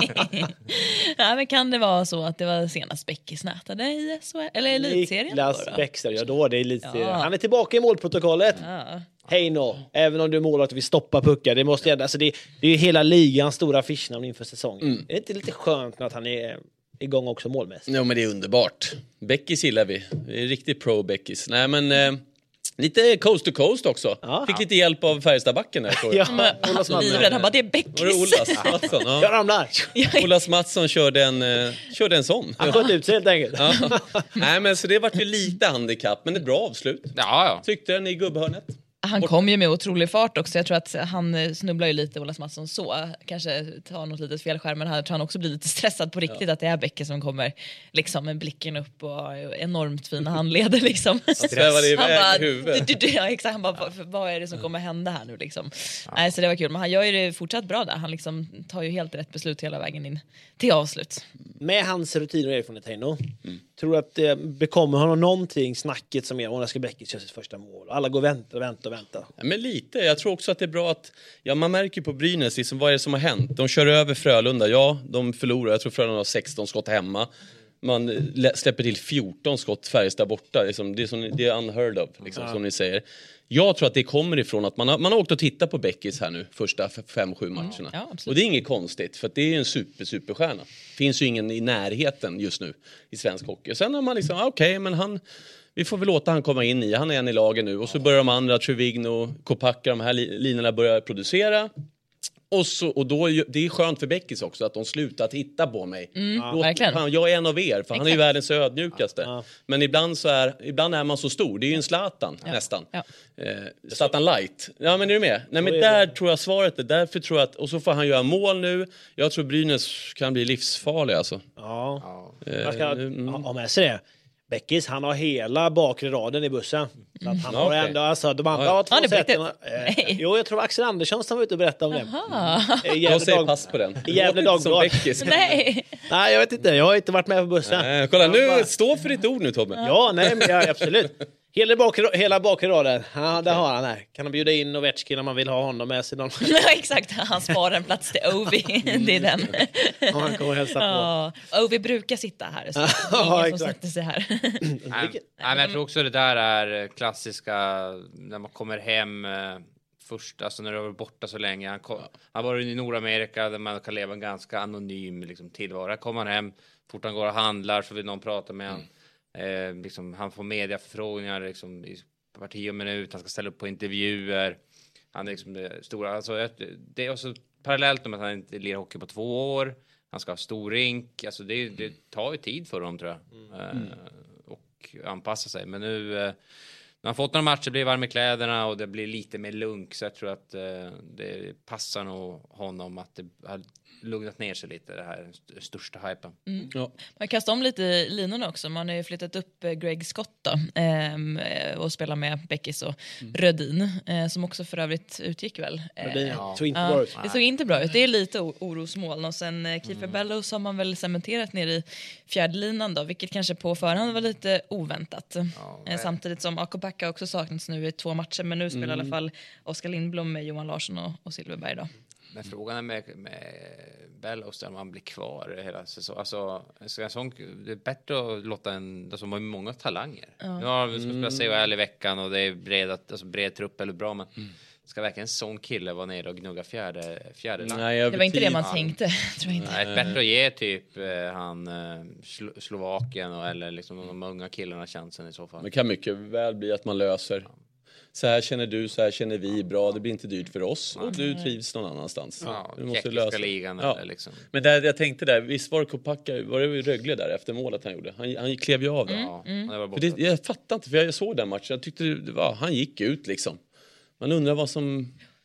Ja, men kan det vara så att det var senast Beckis nätade i S H L eller elitserien? Niklas då då? Bäckström, ja då är det elitserien. Ja. Han är tillbaka i målprotokollet. Ja. Hej nå, även om du målar att vi stoppar puckar. Det måste ändå, alltså det, det är ju hela ligans stora affischnamn inför säsongen. Mm. Är det inte lite skönt att han är igång också målmässigt? Ja, men det är underbart. Beckis gillar vi. Det är riktigt pro Beckis. Nej, men eh, lite coast to coast också. Ja. Fick lite hjälp av Färjestadbacken där, tror jag. Ja, Olas Mattsson. Livrädd, han bara, det är Var det Beckis. Olas Mattsson? Jag Ja. ramlar. Olas Mattsson körde en, eh, körde en sån. Han sköt ut sig helt enkelt. Ja. Nej, men så det vart ju lite handikapp, men ett bra avslut. Ja, ja. Tyckte den i gubbhörnet. Han kom ju med otrolig fart också. Jag tror att han snubblar ju lite, Olas Mattsson, så. Kanske tar något litet felskärm, men jag tror han också blir lite stressad på riktigt, ja. Att det är Beckis som kommer liksom med blicken upp och enormt fina handleder liksom. Svävade iväg Han bara, i huvudet. du, du, ja, exakt, han bara, vad, vad är det som kommer hända här nu liksom? Ja. Nej, så det var kul, men han gör ju det fortsatt bra där. Han liksom tar ju helt rätt beslut hela vägen in till avslut. Med hans rutiner och erfarenhet, Heino, mm. tror du att det bekommer honom någonting, snacket som är om ska Beckis göra sitt första mål? Alla går och väntar och väntar och väntar. Ja, men lite. Jag tror också att det är bra att... Ja, man märker på Brynäs, liksom, vad är det som har hänt? De kör över Frölunda. Ja, de förlorar. Jag tror Frölunda har sexton skott hemma. Man lä- släpper till fjorton skott Färjestad borta. Liksom, det, är som, det är unheard of, liksom, ja. Som ni säger. Jag tror att det kommer ifrån att man har, man har åkt och tittat på Beckis här nu, första fem sju matcherna. Ja, och det är inget konstigt, för att det är en super, superstjärna. Finns ju ingen i närheten just nu i svensk hockey. Sen har man liksom, okej, okay, men han... Vi får väl låta han komma in i. Han är en i lagen nu. Och så börjar de andra, Trevigno, Kopacka, de här li- linorna börjar producera. Och, så, och då, det är skönt för Beckis också att de slutar titta på mig. Mm, Låt, verkligen. fan, jag är en av er, för Exakt. han är ju världens ödmjukaste. Ja. Men ibland, så är, ibland är man så stor. Det är ju en Zlatan, Ja. nästan. Ja. Eh, Zlatan light. Ja, men är du med? Nej, men är där det. tror jag svaret är. Därför tror jag att, och så får han göra mål nu. Jag tror Brynäs kan bli livsfarlig alltså. Ja. Ja. Man ska Mm. ha, ha med sig det. Beckis, han har hela bakre raden i bussen. Så att han Ja, har okej. ändå, alltså, de andra Ja, ja. har två Ja, det är på sätten. riktigt. Eh, jo, jag tror Axel Andersson som var ute och berättade om det. Ah. Eh, Gävle Jag säger Dag- pass på den. I Gävle Låter inte som Dagblad. Beckis. Nej. Nej, jag vet inte. Jag har inte varit med på bussen. Nej, kolla, Jag nu bara- stå för ditt ord nu, Tobbe. Ja, nej, men ja, absolut. Hela bakre, hela bakre raden. Ja, där har han här. Kan de bjuda in Ovechkin om man vill ha honom med sig någon? Ja, exakt, han sparar en plats till Ovi. Det är den. Om han kommer och hälsa på. Ja, Ovi brukar sitta här, så det är Ja, ingen som exakt. sätter sig här. Nej, nej, men jag tror också det där är klassiska när man kommer hem eh, först, alltså när du har varit borta så länge. Han, kom, han var i Nordamerika där man kan leva en ganska anonym liksom, tillvaro. Här kommer han hem, fort han går och handlar så vill någon prata med honom. Eh, liksom, han får mediaförfrågningar liksom, i parti och minut, han ska ställa upp på intervjuer. Han är liksom det stora, alltså, det är också parallellt med att han inte lirar hockey på två år. Han ska ha stor rink, alltså det, det tar ju tid för dem tror jag. Mm. Eh, och anpassa sig, men nu eh, när han fått några matcher blir varm i kläderna och det blir lite mer lunk, så jag tror att eh, det passar nog honom att det har lugnat ner sig lite, det här st- största hypen. Mm. Ja. Man kastar om lite i linorna också. Man har ju flyttat upp eh, Greg Scott då, ehm, eh, och spelar med Beckis och Mm. Rödin, eh, som också för övrigt utgick väl. Eh, Det Ja. såg inte Ja, bra ut. det såg inte bra ut. Det är lite o- orosmoln. Och sen eh, Kiefer mm. Bellows har man väl cementerat ner i fjärdelinan då, vilket kanske på förhand var lite oväntat. Ja, eh, samtidigt som Akopacka också saknats nu i två matcher, men nu spelar Mm. i alla fall Oskar Lindblom med Johan Larsson och, och Silverberg då. Men frågan är med, med Bellows där man blir kvar hela säsongen. Alltså, en sån, det är bättre att låta en, alltså man har många talanger. Ja. Nu har vi ska spela C H L i veckan och det är bred, alltså bred trupp eller bra, men ska verkligen en sån kille vara nere och gnugga fjärde, fjärde land? Nej, över Det var inte det tid. man Ja. tänkte, tror jag inte. Nej, bättre att ge typ eh, han eh, Slo- Slovakien och, eller liksom de unga killarna chansen i så fall. Det kan mycket väl bli att man löser. Så här känner du, så här känner vi. Bra, det blir inte dyrt för oss. Och du trivs någon annanstans. Ja, du måste tjeckiska lösa. ligan Ja. eller liksom. Men där, jag tänkte där, visst var det Kopacka, var det Rögle där efter målet han gjorde? Han, han klev ju av där. Ja, det var För borta. det, jag fattar inte, för jag såg den matchen. Jag tyckte det var, han gick ut liksom. Man undrar vad som...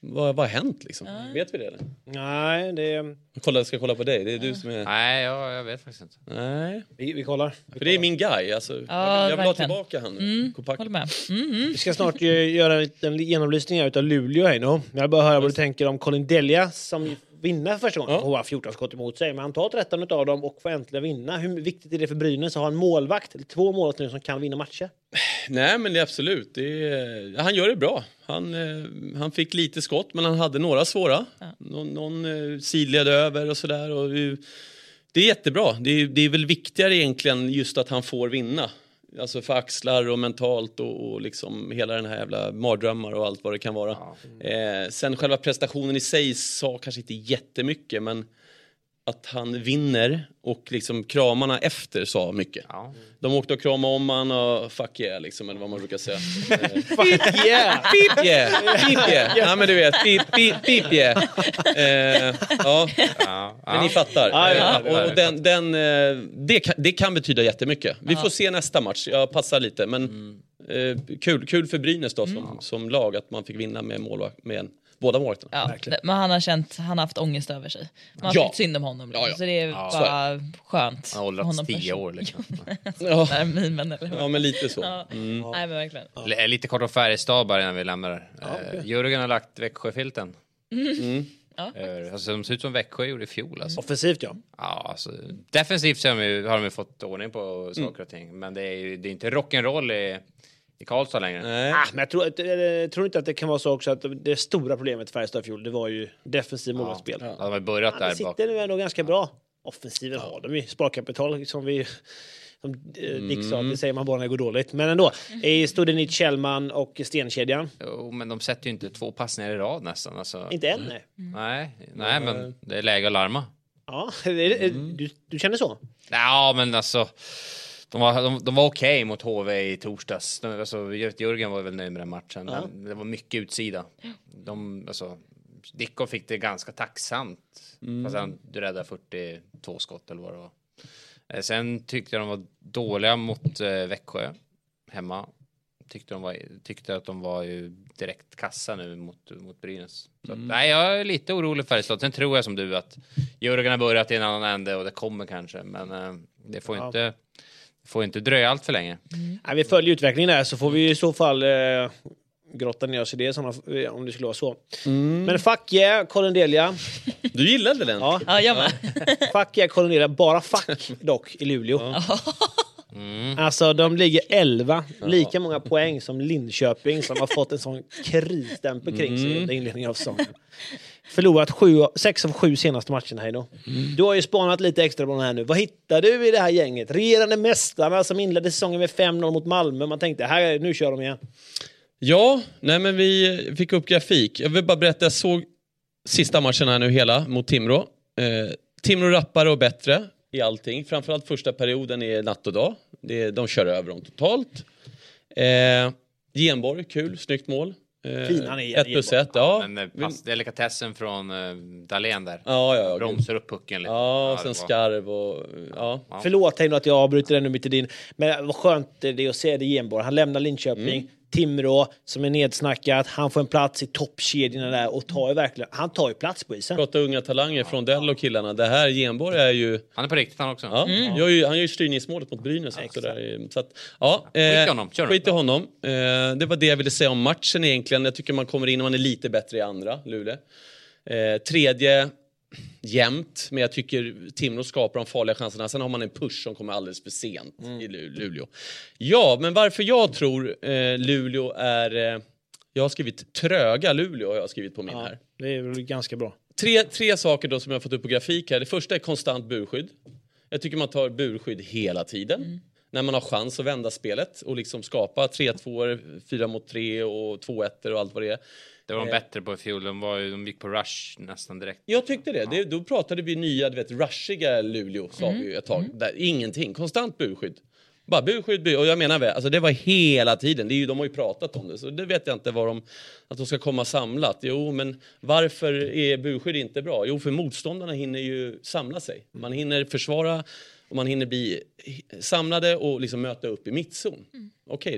vad, vad har hänt liksom? Ja. Vet vi det eller? Nej, det... Kolla, ska kolla på dig, det är du som är... Nej, jag, jag vet faktiskt inte. Nej. Vi, vi kollar. Vi För kollar. det är min guy, alltså. Ja, jag vill, jag vill ha verkligen. tillbaka han. Mm, Kopak. håller med. Mm, mm. Vi ska snart ju göra en liten genomlysning här utav Luleå här nu. Jag vill bara höra vad du tänker om Colin Delia som vinner för första gången. Ja. Han har fjorton skott emot sig, men han tar tretton utav dem och får äntligen vinna. Hur viktigt är det för Brynäs att ha en målvakt, eller två målvakter nu som kan vinna matcher? Nej, men det är absolut. Det är, han gör det bra. Han, eh, han fick lite skott, men han hade några svåra. Ja. Någon, någon eh, sidled över och sådär. Och det, det är jättebra. Det är, det är väl viktigare egentligen just att han får vinna. Alltså för axlar och mentalt och, och liksom hela den här jävla mardrömmar och allt vad det kan vara. Ja. Eh, sen själva prestationen i sig sa kanske inte jättemycket, men att han vinner och liksom kramarna efter sa mycket. Ja. De åkte och kramade om han och fuck yeah liksom, eller vad man brukar säga. Fuck yeah! Beep yeah! Beep yeah! Ja, men du vet, beep, beep, beep yeah. Eh, ja. Ja, men ni fattar. Ja, ja. Eh, och den, den, eh, det, kan, det kan betyda jättemycket. Vi får se nästa match. Jag passar lite, men mm. eh, kul, kul för Brynäs då, som, mm. som lag att man fick vinna med målvakt med en båda målvakterna. Ja, det, men han har känt, han har haft ångest över sig. Man har ja. tyckt synd om honom. Liksom. Ja, ja. Så det är ja. bara skönt. Han har åldrats tio år liksom. ja. Där mimen, eller ja, men lite så. Ja. Mm. Ja. Nej, men verkligen. Ja. Lite kort om Färjestad bara innan vi lämnar. Ja, okay. uh, Jörgen har lagt Växjöfilten. Mm. Mm. Ja. Uh, alltså, de ser ut som Växjö gjorde i fjol. Alltså. Offensivt, ja. Ja, alltså, defensivt så har de, ju, har de ju fått ordning på saker och ting. Men det är ju det är inte rock'n'roll i i Karlstad längre. Nej. Ah, men jag tror, jag tror inte att det kan vara så också att det stora problemet för Färjestad i fjol, det var ju defensiv målvaktsspel. Ja, de har börjat ja, där det sitter bak. nu ändå ganska bra. Offensiven ja. har de ju sparkapital som vi som mm. Dick sa, det säger man bara när det går dåligt. Men ändå, i Studenit, Kjellman och Stenkedjan. Jo, men de sätter ju inte två passningar i rad nästan. Alltså. Inte än, nej. Mm. Nej, nej, men det är läge att larma. Ja, är det, mm. du, du känner så? Ja, men alltså... De var, de, de var okej okay mot H V i torsdags. De, alltså, Jörgen var väl nöjd med den matchen. Ja. Men det var mycket utsida. De, alltså, Dickon fick det ganska tacksamt. Mm. Fast han räddade fyrtiotvå skott eller vad det var. Sen tyckte jag de var dåliga mot eh, Växjö hemma. Tyckte, de var, tyckte att de var ju direkt kassa nu mot, mot Brynäs. Så att, mm. nej, jag är lite orolig för Färjestad. Sen tror jag som du att Jörgen har börjat i en annan ände och det kommer kanske. Men eh, det får ja. inte... Får inte dröja allt för länge. Mm. Nej, vi följer utvecklingen där så får vi i så fall eh, grotta ner oss i det såna, om det skulle vara så. Mm. Men fuck yeah, Colin Delia. Du gillade den? Ja, ja jag med. Fuck yeah, Colin Delia. Bara fuck dock i Luleå. Ja. Mm. Alltså de ligger elva, lika många poäng som Linköping som har fått en sån krisstämpel kring sig mm. i inledningen av säsongen. Förlorat sju, sex av sju senaste matcherna här då. Mm. Du har ju spanat lite extra på den här nu. Vad hittar du i det här gänget? Regerande mästarna som inledde säsongen med fem noll mot Malmö. Man tänkte, här, nu kör de igen. Ja, nej men vi fick upp grafik. Jag vill bara berätta, jag såg sista matchen här nu hela mot Timrå. Eh, Timrå rappare och bättre i allting. Framförallt första perioden är natt och dag. Det, de kör över dem totalt. Eh, Genborg, kul, snyggt mål. Fin han är. Ett plus ett, ja. ja men pass, delikatessen från uh, Dahlén där. Ja, ja, ja. Bromsar upp pucken lite. Ja, och ja, sen var... skarv och... Ja. Ja. Förlåt Heino att jag avbryter den nu mitt i din. Men vad skönt det är att se det Genborg. Han lämnar Linköping. Mm. Timrå som är nedsnackat. Han får en plats i toppkedjorna där och tar ju verkligen... Han tar ju plats på isen. Prata unga talanger ja. från Dell och killarna. Det här Genborg är ju... Han är på riktigt han också. Ja, mm. han gör ju, han gör ju styrningsmålet mot Brynäs. Ja, där. Så att, ja, skit i honom. Kör skit i honom. Eh, det var det jag ville säga om matchen egentligen. Jag tycker man kommer in och man är lite bättre i andra, Luleå. Eh, tredje... jämnt, men jag tycker Timrå skapar de farliga chanserna. Sen har man en push som kommer alldeles för sent mm. i Luleå. Ja, men varför jag tror eh, Luleå är... Eh, jag har skrivit tröga Luleå har jag skrivit på min ja, här. Det är väl ganska bra. Tre, tre saker då som jag har fått upp på grafik här. Det första är konstant burskydd. Jag tycker man tar burskydd hela tiden. Mm. När man har chans att vända spelet och liksom skapa tre två, fyra mot tre och två ett och allt vad det är. Det var de bättre på i fjol. De, var, de gick på rush nästan direkt. Jag tyckte det. Ja. det då pratade vi nya, du vet, rushiga Luleå, sa mm. vi ju ett tag. Mm. Där, ingenting. Konstant burskydd. Bara burskydd, burskydd. Och jag menar, alltså det var hela tiden. Det är ju, de har ju pratat om det. Så det vet jag inte vad de... Att de ska komma samlat. Jo, men varför är burskydd inte bra? Jo, för motståndarna hinner ju samla sig. Man hinner försvara och man hinner bli samlade och liksom möta upp i mittzon. Mm. Okej. Okay.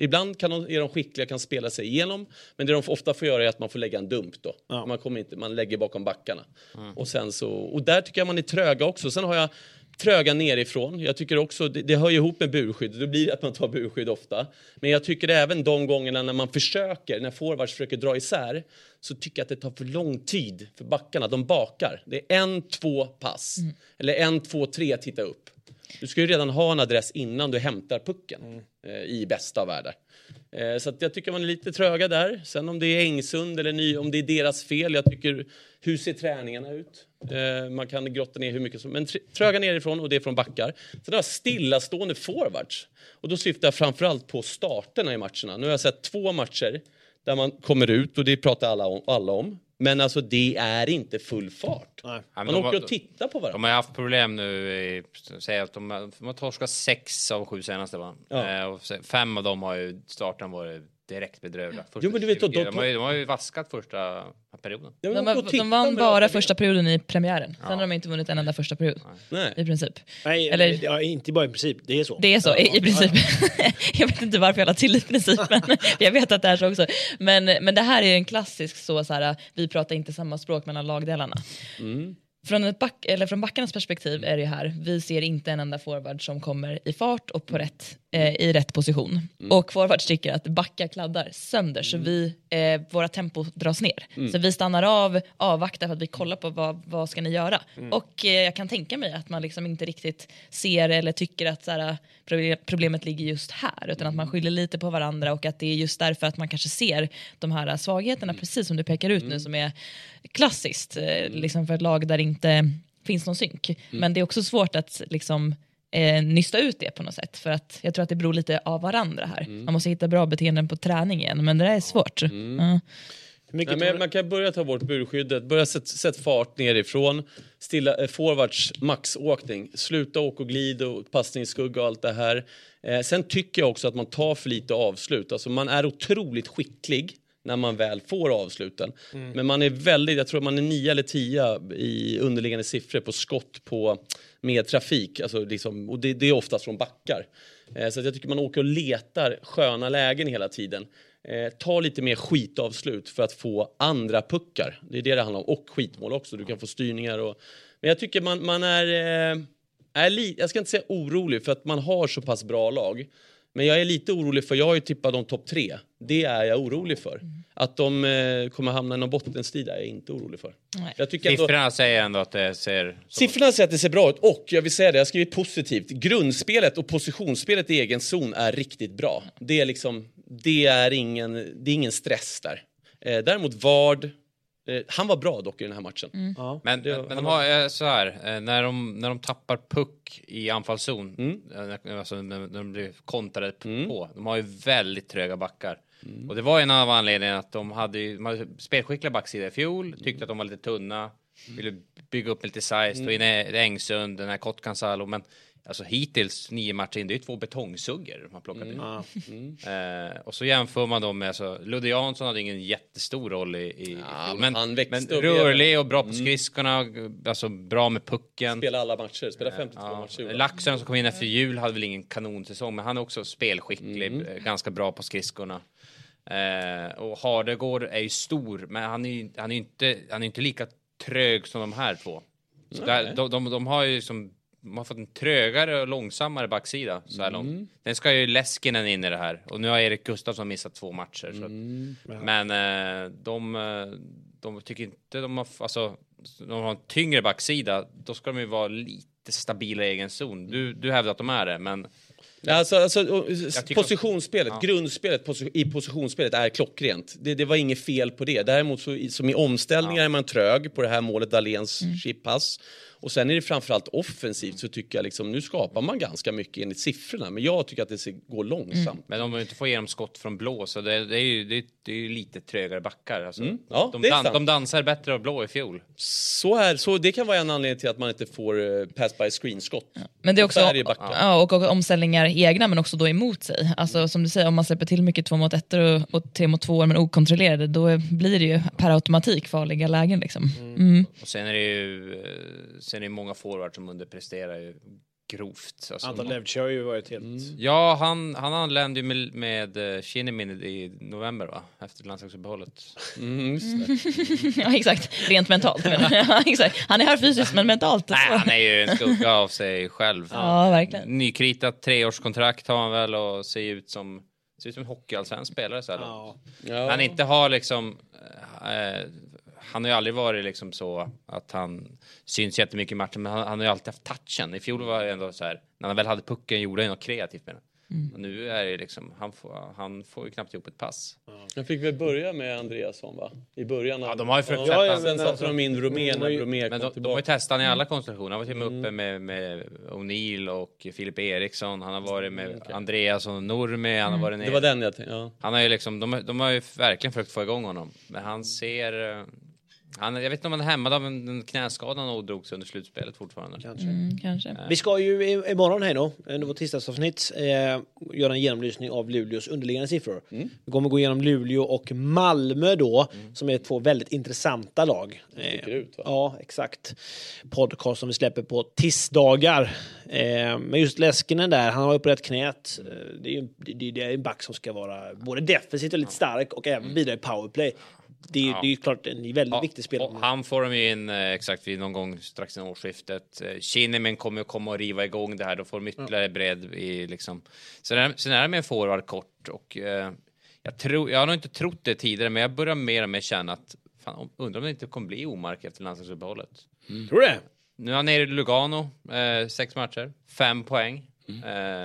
Ibland kan de, är de skickliga, kan spela sig igenom. Men det de ofta får göra är att man får lägga en dump då. Ja. Man, kommer inte, man lägger bakom backarna. Mm. Och, sen så, och där tycker jag man är tröga också. Sen har jag tröga nerifrån. Jag tycker också, det, det hör ju ihop med burskydd. Då blir det att man tar burskydd ofta. Men jag tycker även de gångerna när man försöker, när forwards försöker dra isär, så tycker jag att det tar för lång tid för backarna. De bakar. Det är en, två pass. Mm. Eller en, två, tre, titta upp. Du ska ju redan ha en adress innan du hämtar pucken. Mm. eh, I bästa av världar. Eh, så att jag tycker man är lite tröga där. Sen om det är Ängsund eller ny, om det är deras fel. Jag tycker, hur ser träningarna ut? Eh, man kan grotta ner hur mycket som... Men tröga nerifrån, och det är från backar. Sen har jag stillastående forwards. Och då syftar jag framförallt på starterna i matcherna. Nu har jag sett två matcher där man kommer ut, och det pratar alla om. Alla om. Men alltså det är inte full fart. Nej. Man de åker har, och tittar på varandra. De har haft problem nu i, säg att de, de har torskat sex av sju senaste, va? Ja. Eh, och fem av dem har ju starten varit direkt bedrövliga. Jo, men du vet, de, de, har ju, de har ju vaskat första perioden. Ja, de, de, de vann bara första perioden i premiären. Sen ja. har de inte vunnit en enda första period. Nej. I princip. Nej, Eller, ja, inte bara i princip. Det är så. Det är så, ja, i, i princip. Ja. Jag vet inte varför jag la till i princip, men jag vet att det är så också. Men, men det här är en klassisk så, så här, vi pratar inte samma språk mellan lagdelarna. Mm. Från, ett back, eller från backarnas perspektiv är det här, vi ser inte en enda forward som kommer i fart och på rätt, eh, i rätt position. Mm. Och forwards tycker att backar kladdar sönder, så vi, eh, våra tempo dras ner. Mm. Så vi stannar av, avvaktar för att vi kollar på vad, vad ska ni göra. Mm. Och eh, jag kan tänka mig att man liksom inte riktigt ser eller tycker att så här, problemet ligger just här, utan att man skyller lite på varandra, och att det är just därför att man kanske ser de här svagheterna, precis som du pekar ut nu, som är klassiskt eh, liksom för ett lag där det inte finns någon synk. Mm. Men det är också svårt att liksom eh, nysta ut det på något sätt, för att jag tror att det beror lite av varandra här. Mm. Man måste hitta bra beteenden på träning igen, men det där är svårt. Mm. Mm. Nej, men man kan börja ta bort burskyddet, börja sätta sätt fart nerifrån, stilla eh, forwards maxåkning, sluta åka och glid och passningsskugga och allt det här. Eh, sen tycker jag också att man tar för lite avslut. Alltså man är otroligt skicklig när man väl får avsluten. Mm. Men man är väldigt, jag tror man är nio eller tio i underliggande siffror på skott på med trafik. Alltså liksom, och det, det är oftast från backar. Eh, så att jag tycker man åker och letar sköna lägen hela tiden. Eh, ta lite mer skitavslut för att få andra puckar. Det är det det handlar om. Och skitmål också. Du kan få styrningar. Och... Men jag tycker man, man är... Eh, är li... Jag ska inte säga orolig för att man har så pass bra lag. Men jag är lite orolig för, jag har ju tippat de topp tre. Det är jag orolig för. Mm. Att de eh, kommer hamna i någon bottenstrid är jag inte orolig för. Jag tycker siffrorna ändå, säger ändå att det ser... Siffrorna säger att det ser bra ut. Och jag vill säga det, jag har skrivit positivt. Grundspelet och positionsspelet i egen zon är riktigt bra. Det är liksom, det är ingen, det är ingen stress där. Eh, däremot Vard... Han var bra dock i den här matchen. Mm. Ja, men, det, men de har så här, när de, när de tappar puck i anfallszon, mm. alltså när, när de blir kontrade mm. på, de har ju väldigt tröga backar. Mm. Och det var en av anledningarna att de hade, de hade spelskickliga backsida i fjol, tyckte mm. att de var lite tunna, ville bygga upp lite size, mm. då inne Ängsund, den här Kottkansalo, men alltså hittills nio matcher in, det är ju två betongsugger de har plockat in. Mm. Mm. Eh, och så jämför man dem med, alltså, Ludde Jansson hade ingen jättestor roll i, i ja, men, han men rörlig och bra på skridskorna, mm. alltså bra med pucken. Spela alla matcher, spela femtiotvå eh, matcher. Ja. Laxen som kom in efter jul hade väl ingen kanonsäsong, men han är också spelskicklig, mm. ganska bra på skridskorna. Eh, och Hardegård är ju stor, men han är ju han är inte, han är inte lika trög som de här två. Så där, de, de, de har ju som man har fått en trögare och långsammare backsida så här långt. Mm. Den ska ju Leskinen in i det här. Och nu har Erik Gustafsson missat två matcher. Mm. Så. Men eh, de, de tycker inte de har, alltså, de har en tyngre backsida. Då ska de ju vara lite stabila i egen zon. Du, du hävdar att de är det, men... Alltså, alltså positionsspelet, ja. grundspelet posi- i positionsspelet är klockrent. Det, det var inget fel på det. Däremot så, som i omställningar ja. är man trög på det här målet Dahléns mm. chippass. Och sen är det framförallt offensivt, så tycker jag liksom, nu skapar man ganska mycket enligt siffrorna. Men jag tycker att det går långsamt. Mm. Men om man inte får igenom skott från blå, så det, det är ju det, det är ju lite trögare backar. Alltså, mm. ja, de, dan- de dansar bättre av blå i fjol. Så här, så det kan vara en anledning till att man inte får uh, pass by screen-skott. Ja. Men det är också är ja, och, och omställningar egna, men också då emot sig. Alltså som du säger, om man släpper till mycket två mot ettor och, och tre mot två men okontrollerade, då blir det ju per automatik farliga lägen liksom. Mm. Mm. Och sen är det ju sen är det många forwards som underpresterar ju grovt. Alltså, Anton Levche har ju varit helt... Mm. Ja, han, han anlände ju med, med Shinnimin i november, va? Efter landslagsuppehållet. Mm, just det. Ja, exakt. Rent mentalt. Ja, exakt. Han är här fysiskt, men mentalt. Nej, han är ju en skugga av sig själv. Ja, verkligen. Nykritat treårskontrakt har han väl och ser ut som, ser ut som en hockeyallsvensk spelare. Så här Ja. Ja. Han inte har liksom... Eh, han har ju aldrig varit liksom så att han syns jättemycket i matchen, men han, han har ju alltid haft touchen. I fjol var det ändå så här, när han väl hade pucken gjorde han något kreativt med den. Mm. Och nu är det liksom, han får, han får ju knappt ihop ett pass. Jag fick väl börja med Andreasson, va? I början av... Ja, de har ju försökt ja, sätta- ja, sen satte de in Bromé när Bromé Men kom de, de har ju tillbaka. testat han i alla konstellationer. Han var till och med uppe med, med O'Neill och Filip Eriksson. Han har varit med okay. Andreasson och Normi. Han har varit Det ner. var den jag tänkte, ja. Han har ju liksom, de, de har ju verkligen försökt få igång honom. Men han ser... eh, Han, jag vet inte om han är hämmad av en, en knäskada han ådrog under slutspelet fortfarande. Kanske. Mm, kanske. Vi ska ju i- imorgon här då, under vårt tisdagsavsnitt, eh, göra en genomlysning av Luleås underliggande siffror. Mm. Vi kommer gå igenom Luleå och Malmö då, som är två väldigt intressanta lag. sticker ut, va? Ja, exakt. Podcast som vi släpper på tisdagar. Eh, men just Leskinen där, han har opererat knät. Eh, Det är ju det, det är en back som ska vara både defensivt och lite stark och även bidra i powerplay. Det är, Ja. det är ju klart en väldigt Ja, viktig spelare. och han får de ju in eh, exakt vid någon gång strax innan årsskiftet. Eh, Kinnaman kommer ju komma och riva igång det här. Då får de ytterligare bredd i liksom. Sen är, sen är det med en forward kort och eh, jag tror, jag har nog inte trott det tidigare, men jag börjar mer och mer känna att fan, om- undrar om det inte kommer bli Omark efter landslagsuppehållet. Tror du det? Nu är han nere i Lugano, eh, sex matcher, fem poäng. Eh,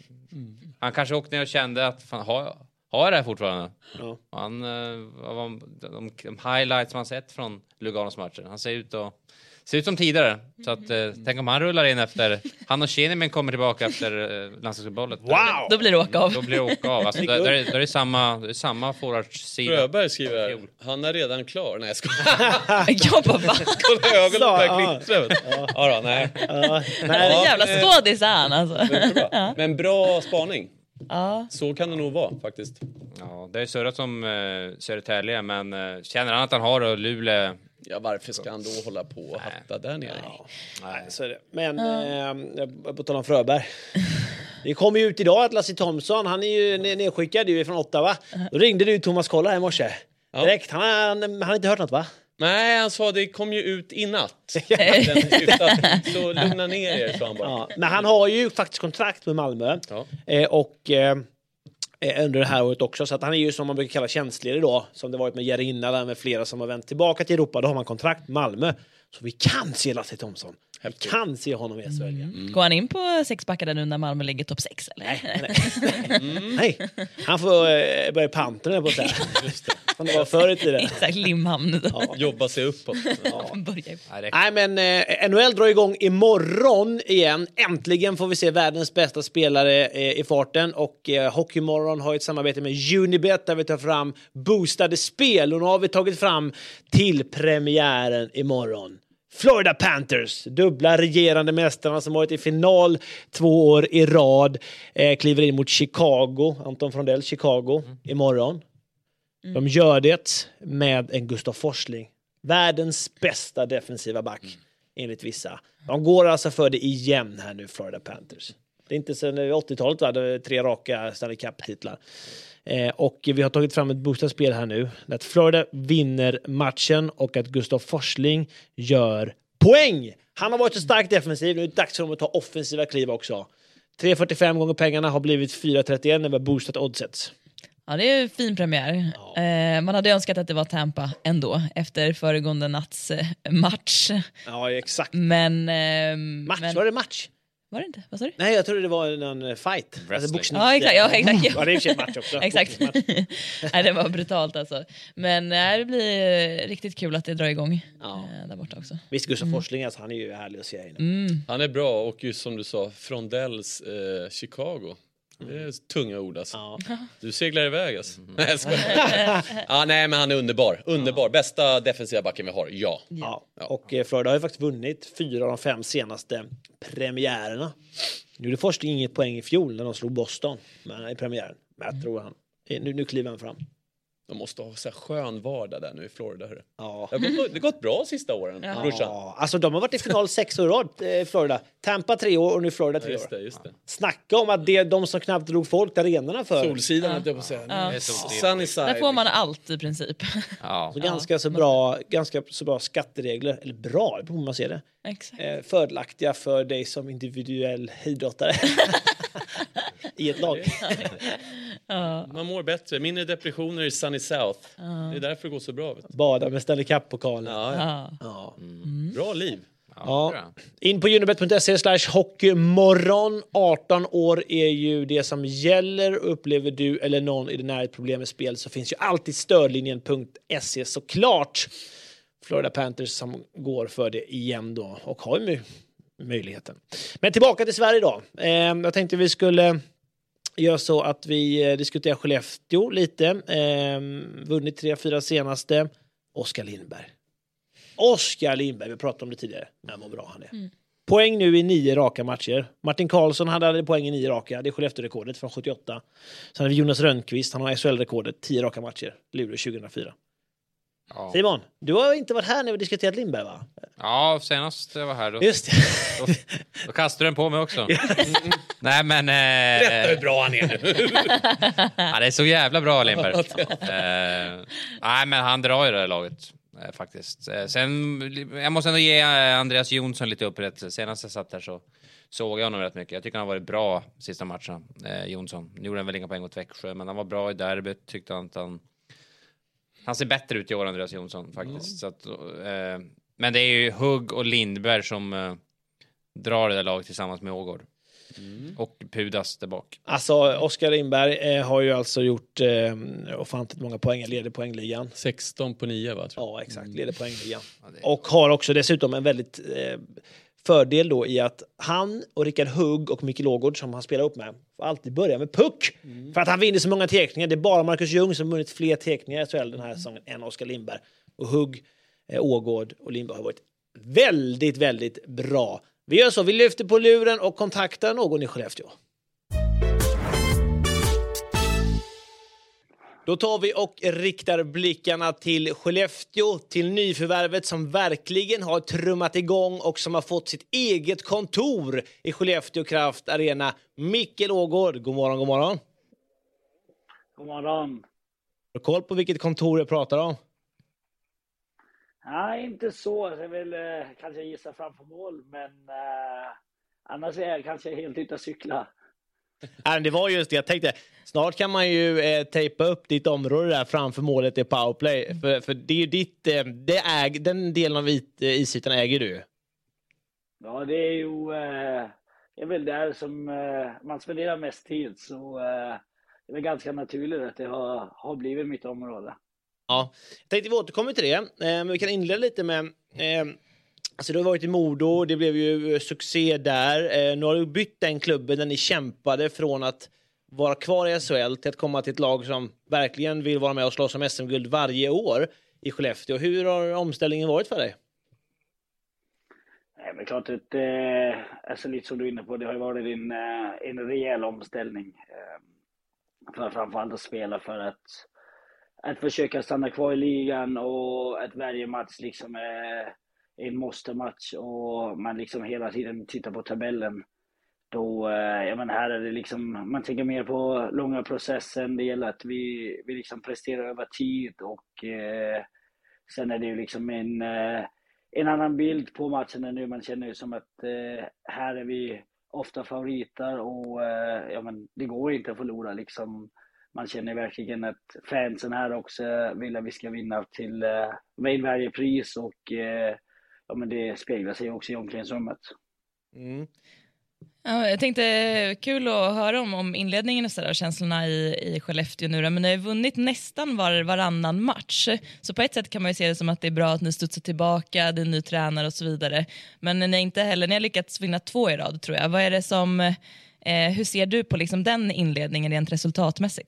Han kanske åkte ner och kände att fan, har jag, har jag det här fortfarande? Ja. Och han, eh, de, de, de highlights man sett från Luganos matcher, han ser ut att ser ut som tidigare. Så att, eh, tänk om han rullar in efter, han och Kinnaman kommer tillbaka efter eh, landslagsuppehållet. Wow! Då blir det åka av. Då blir det åka av. Alltså, där, där, är- där är samma, det är samma forwardssida. Fröberg skriver här, han är redan klar. Nej, jag skojar. Jag bara, va? Kolla ögonen Ja, börjar ja. glittra. vet du. Ja, då, nej. Ja, En nej. jävla skådis är han alltså. Det är bra. Men bra spaning. Ja. Så kan det nog vara faktiskt. Ja, det är surrat som eh, Södertälje, men eh, känner han att han har och Luleå. Ja, varför ska han då hålla på och hatta där nere? Nej, så är det. Men eh, jag på tal om Fröberg. Det kommer ju ut idag att Lasse Thomsson, han är ju ne- nedskickad ju från Ottawa. Då ringde du Thomas Kolla här i morse. Direkt. Han, han, han har inte hört något, va? Nej, han sa det kom ju ut i natt. Den syftar att- Så lugna ner er, sa han bara. Ja, men han har ju faktiskt kontrakt med Malmö. Ja. Eh, och eh, under det här året också. Så att han är ju som man brukar kalla känslig då. Som det varit med Jerina där med flera som har vänt tillbaka till Europa. Då har man kontrakt med Malmö. Så vi kan se Lasse Thomsson. Vi kan se honom i S H L. Mm. Går han in på sexbackar där nu när Malmö ligger topp sex? Eller? Nej, nej. nej, han får eh, börja pantern på så här. Som det var förr i tiden. Exakt, Limhamn. Ja. Jobba sig uppåt. Börjar. Nej, det, Nej, men eh, N H L drar igång imorgon igen. Äntligen får vi se världens bästa spelare eh, i farten. Och eh, Hockeymorgon har ett samarbete med Unibet där vi tar fram boostade spel. Och nu har vi tagit fram till premiären imorgon. Florida Panthers, dubbla regerande mästarna som varit i final två år i rad, eh, kliver in mot Chicago, Anton Frondell, Chicago, mm. imorgon. Mm. De gör det med en Gustav Forsling. Världens bästa defensiva back, mm. enligt vissa. De går alltså för det igen här nu, Florida Panthers. Det är inte sedan åttiotalet, va? Det är tre raka Stanley Cup-titlar. Eh, och vi har tagit fram ett bostadsspel här nu. Att Florida vinner matchen och att Gustav Forsling gör poäng. Han har varit så stark defensiv. Nu är det dags för dem att ta offensiva kliv också. tre fyrtiofem gånger pengarna har blivit fyra trettioen när vi har boostat oddset. Ja, det är ju fin premiär. Ja. Eh, man hade önskat att det var Tampa ändå efter föregående natts eh, match. Ja, exakt. Men... Eh, Match, men, var det match? var det inte? Vad sa du? Nej, jag trodde det var en fight. Alltså boxning. Ja, exakt. Ja, exakt. Ja, det är i och för sig match också. Exakt. Nej, det var brutalt alltså. Men nej, det blir riktigt kul att det drar igång Ja. eh, där borta också. Visst, Gustav Forsling, alltså, han är ju härlig att se här inne. Mm. Han är bra och just som du sa, Frondells eh, Chicago. Det är tunga ord alltså. Ja. Du seglar iväg alltså. Nej, jag skojar. Ja, nej, men han är underbar. Underbar. Bästa defensiva backen vi har, ja. Ja. Och eh, Florida har ju faktiskt vunnit fyra av de fem senaste premiärerna. Nu är det Forsling inget poäng i fjol när de slog Boston men, i premiären. Men jag tror han, nu, nu kliver han fram. De måste ha så här skön vardag där nu i Florida. Hörru. Ja. Det, har gått, det har gått bra sista åren, Ja. brorsan. Ja, alltså de har varit i final sex år i rad, eh, Florida. Tampa tre år och nu Florida Ja, tre just år. det, just det. Snacka om att det är de som knappt drog folk till arenorna för. Solsidan, ja. Jag på att säga. Ja. Det är solsidan. Sunny side. Där får man allt i princip. Ja. Så ganska, så bra, ganska så bra skatteregler, eller bra, det beror på hur man ser det. Exakt. Eh, fördelaktiga för dig som individuell idrottare i ett lag. Ja. Man mår bättre. Mindre depressioner i Sunny South. Det är därför det går så bra. Vet du. Bada med Stanley Cup-pokalen. Ja, ja. Ja. Ja. Bra liv. Ja. tror jag. In på unibet punkt se slash hockeymorgon. arton år är ju det som gäller. Upplever du eller någon i det nära ett problem med spel så finns ju alltid stödlinjen punkt se såklart. Florida Panthers som går för det igen då och har ju möjligheten. Men tillbaka till Sverige då. Eh, jag tänkte vi skulle göra så att vi eh, diskuterar Skellefteå lite. Eh, vunnit tre, fyra senaste. Oskar Lindberg. Oskar Lindberg, vi pratade om det tidigare. Men vad bra han är. Mm. Poäng nu i nio raka matcher. Martin Karlsson hade aldrig poäng i nio raka. Det är Skellefteå-rekordet från sjuttioåtta. Sen har vi Jonas Rönnqvist. Han har S H L-rekordet. tio raka matcher. Luleå tjugohundrafyra. Ja. Simon, du har inte varit här när vi diskuterat Lindberg, va? ja, senast jag var här då, Just det. då, då kastade den på mig också. Nej men... Eh, Berätta hur bra han är nu. ja, det är så jävla bra Lindberg. eh, nej men han drar ju det här laget. Eh, faktiskt. Eh, sen, jag måste ändå ge eh, Andreas Jonsson lite upprättelse. Senast jag satt här så såg jag honom rätt mycket. Jag tycker han har varit bra sista matchen, eh, Jonsson. Nu gjorde han väl inga poäng mot Växjö, men han var bra i derbyt. Tyckte han att han... Han ser bättre ut i år, Andreas Jonsson, faktiskt. Mm. Så att, eh, men det är ju Hugg och Lindberg som eh, drar det där laget tillsammans med Ågård. Mm. Och Pudas där bak. Alltså, Oskar Lindberg eh, har ju alltså gjort eh, ofantligt många poäng. Leder poängligan. sexton på nio, va? Tror jag. Ja, exakt. Leder poängligan. Ja, det är... Och har också dessutom en väldigt eh, fördel då i att han och Rickard Hugg och Mikael Ågård som han spelar upp med får alltid börja med puck. Mm. För att han vinner så många tekningar. Det är bara Marcus Ljung som vunnit fler tekningar i S H L den här säsongen än Oskar Lindberg. Och Hugg, eh, Ågård och Lindberg har varit väldigt, väldigt bra. Vi gör så, vi lyfter på luren och kontaktar någon i Skellefteå. Då tar vi och riktar blickarna till Skellefteå, till nyförvärvet som verkligen har trummat igång och som har fått sitt eget kontor i Skellefteå Kraft Arena. Mikael Ågård, god morgon, god morgon. God morgon. Har du koll på vilket kontor jag pratar om? Nej, inte så. Jag vill eh, kanske gissa framför mål, men eh, annars är jag kanske helt ute att cykla. Nej, det var just det jag tänkte. Snart kan man ju eh, tejpa upp ditt område där framför målet i powerplay. För, för det är ju ditt, eh, det äg, den delen av it, eh, isytan äger du. Ja, det är ju eh, det är väl där som eh, man spenderar mest tid. Så eh, det är väl ganska naturligt att det har, har blivit mitt område. Ja, jag tänkte vi återkommer till det. Eh, men vi kan inleda lite med... Eh, alltså du har varit i Modo, det blev ju succé där. Eh, nu har du bytt den klubben där ni kämpade från att vara kvar i S H L till att komma till ett lag som verkligen vill vara med och slåss om S M-guld varje år i Skellefteå. Hur har omställningen varit för dig? Nej, men klart att eh, alltså lite som du är inne på, det har ju varit en, eh, en rejäl omställning. Eh, för framförallt att spela för att att försöka stanna kvar i ligan och att varje match liksom är en måste-match och man liksom hela tiden tittar på tabellen. Då, ja men här är det liksom, man tänker mer på långa processen, det gäller att vi, vi liksom presterar över tid och eh, sen är det ju liksom en, eh, en annan bild på matchen än nu. Man känner ju som att eh, här är vi ofta favoriter och eh, ja men det går inte att förlora liksom. Man känner verkligen att fansen här också vill att vi ska vinna till eh, varje pris och eh, ja, men det speglar sig också i omklädningsrummet. Mm. Ja, jag tänkte kul att höra om, om inledningen och så där, känslorna i, i Skellefteå nu då. Men ni har vunnit nästan var, varannan match. Så på ett sätt kan man ju se det som att det är bra att ni studsar tillbaka, det är ny tränare och så vidare. Men ni inte heller, ni har lyckats vinna två i rad tror jag. Vad är det som, eh, hur ser du på liksom den inledningen rent resultatmässigt?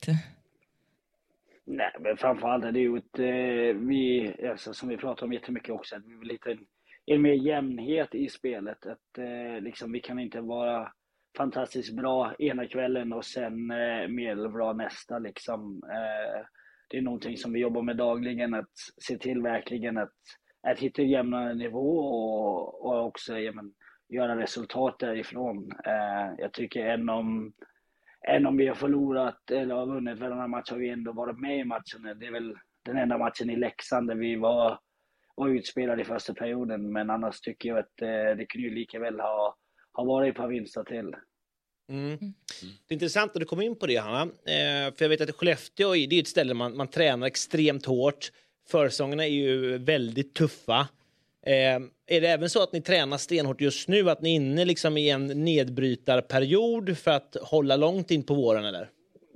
Nej, men framförallt är det ju ett, eh, vi, alltså, som vi pratar om jättemycket också, att vi vill lite en, en mer jämnhet i spelet. Att eh, liksom, vi kan inte vara fantastiskt bra ena kvällen och sen eh, medelbra nästa. Liksom. Eh, det är någonting som vi jobbar med dagligen, att se till verkligen att, att hitta en jämnare nivå och, och också ja, men, göra resultat därifrån. Eh, jag tycker än om, än om vi har förlorat eller har vunnit varandra match har vi ändå varit med i matchen. Det är väl den enda matchen i Leksand där vi var, var utspelade i första perioden, men annars tycker jag att eh, det kunde ju lika väl ha, ha varit ett par vinster till. Mm. Det är intressant att du kom in på det, Hanna. Eh, för jag vet att Skellefteå det är ett ställe man, man tränar extremt hårt. Försäsongerna är ju väldigt tuffa. Eh, är det även så att ni tränar stenhårt just nu? Att ni är inne liksom i en nedbrytarperiod för att hålla långt in på våren, eller?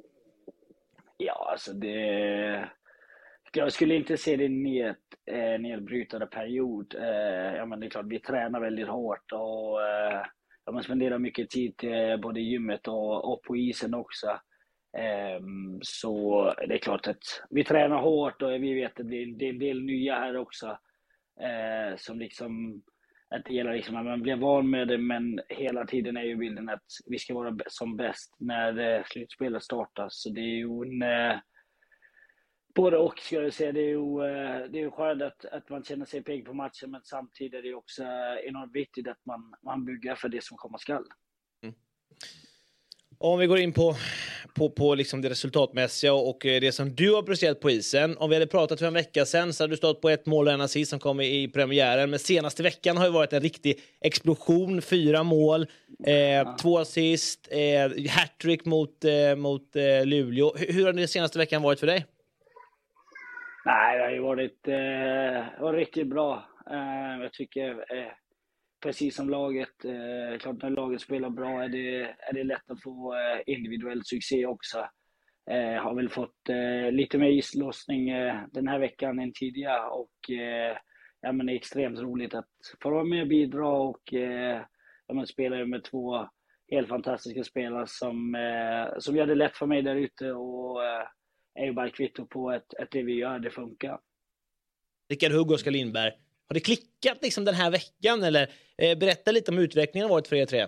Ja, alltså det... Jag skulle inte se det i en eh, nedbrytande period. Eh, ja, men det är klart, vi tränar väldigt hårt och... Eh, Ja, man spenderar mycket tid eh, både i gymmet och, och på isen också. Eh, så det är klart att vi tränar hårt och vi vet att det är, det är en del nya här också. Eh, som liksom, att det gäller liksom att man blir van med det, men hela tiden är ju bilden att vi ska vara som bäst när eh, slutspelet startas. Så det är ju en... Eh, Både och ska jag säga, det är ju, det är ju skönt att, att man känner sig pigg på matchen, men samtidigt är det också enormt viktigt att man, man bygger för det som komma skall. Mm. Om vi går in på, på, på liksom det resultatmässiga och det som du har presterat på isen. Om vi hade pratat för en vecka sedan så hade du stått på ett mål och en assist som kom i premiären. Men senaste veckan har ju varit en riktig explosion. Fyra mål, eh, ja. två assist, eh, hattrick mot, eh, mot eh, Luleå. Hur, hur har den senaste veckan varit för dig? Nej, det har ju varit, eh, varit riktigt bra. Eh, jag tycker, eh, precis som laget, eh, klart när laget spelar bra är det, är det lätt att få eh, individuell succé också. Eh, har väl fått eh, lite mer islossning eh, den här veckan än tidigare och eh, ja, men det är extremt roligt att få vara med och bidra och eh, ja, man spelar med två helt fantastiska spelare som, eh, som gör det lätt för mig där ute och eh, är ju bara kvitto på att, att det vi gör, det funkar. Rickard Hugg och Oskar Lindberg, har det klickat liksom den här veckan? Eller eh, berätta lite om utvecklingen har varit för er tre.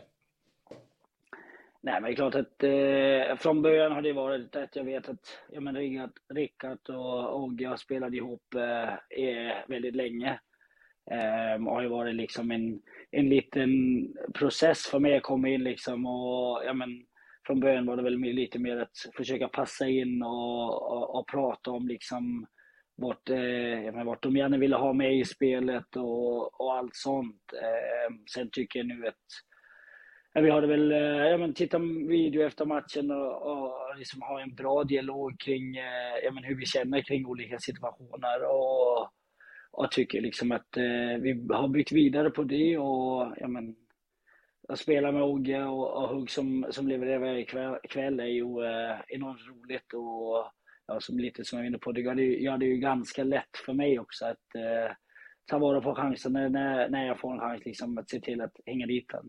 Nej, men det är klart att eh, från början har det varit att jag vet att ja, men Rickard, Rickard och, och jag spelade ihop eh, väldigt länge. Eh, och har ju varit liksom en, en liten process för mig att komma in liksom och ja men från början var det väl lite mer att försöka passa in och, och, och prata om liksom vart, eh, vart de gärna ville ha med i spelet och, och allt sånt. Eh, sen tycker jag nu att ja, vi har det väl, eh, ja, men titta video efter matchen och, och liksom ha en bra dialog kring eh, ja, men hur vi känner kring olika situationer och, och tycker liksom att eh, vi har byggt vidare på det och ja, men att spela med Ogge och, och Hugg som, som levererar varje kväll, kväll är ju eh, enormt roligt och ja, som lite som jag är inne på, det gör det, gör det ju ganska lätt för mig också att eh, ta vara på chansen när, när jag får en chans liksom, att se till att hänga dit den.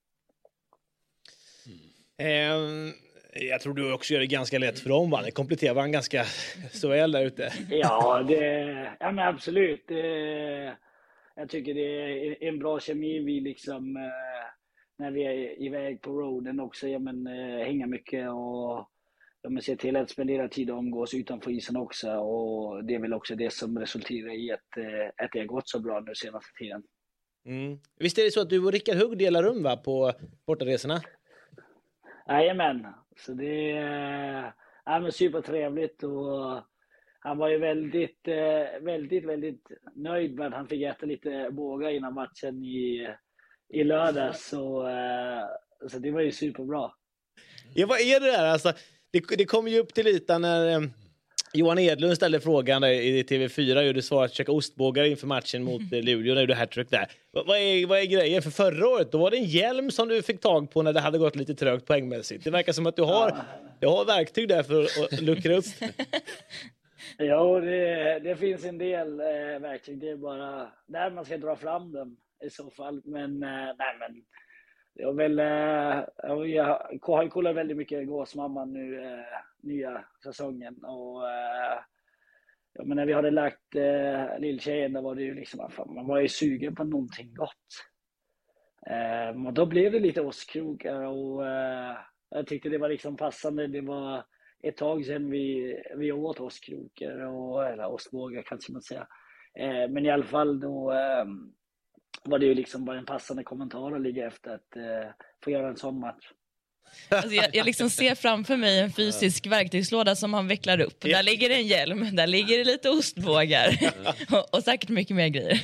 Mm. Um, jag tror du också gör det ganska lätt för dem, va? Det kompletterar varandra ganska så väl där ute. Ja, det, ja men absolut. Det, jag tycker det är en bra kemi vi liksom eh, när vi är iväg på roaden också, ja men eh, hänga mycket och ja, men se till att spendera tid och umgås utanför isen också och det är väl också det som resulterar i att, eh, att det har gått så bra nu senaste tiden. Mm. Visst är det så att du och Rickard Hugg delar rum, va, på bortaresorna? Jajamän, så det är ja, men supertrevligt och han var ju väldigt, eh, väldigt, väldigt nöjd med att han fick äta lite bågar innan matchen i i lördag så, uh, så det var ju superbra. Ja, vad är det där? Alltså, det, det kom ju upp till ytan när um, Johan Edlund ställde frågan där i T V fyra och du svarade att käka ostbågar inför matchen mot uh, Luleå när du hattrick där. Vad, vad, är, vad är grejen? För förra året då var det en hjälm som du fick tag på när det hade gått lite trögt poängmässigt. Det verkar som att du har, ja. du har verktyg där för att, att luckra upp. Ja, det, det finns en del eh, verktyg. Det är bara där man ska dra fram dem i så fall. Men eh, nej men jag väl eh, jag har ju kollat väldigt mycket Gåsmamman nu eh, nya säsongen och eh, ja, men när vi hade lagt eh, lilltjejen där var det ju liksom man var ju sugen på någonting gott. Eh, och då blev det lite åskrogar och eh, jag tyckte det var liksom passande. Det var ett tag sedan vi, vi åt ostkrokar och eller ostbågar kanske man säga. Eh, men i alla fall då eh, var det ju liksom bara en passande kommentar att ligga efter att eh, få göra en sån match. Alltså jag, jag liksom ser framför mig en fysisk verktygslåda som han vecklar upp. Där ligger en hjälm, där ligger det lite ostbågar och, och säkert mycket mer grejer.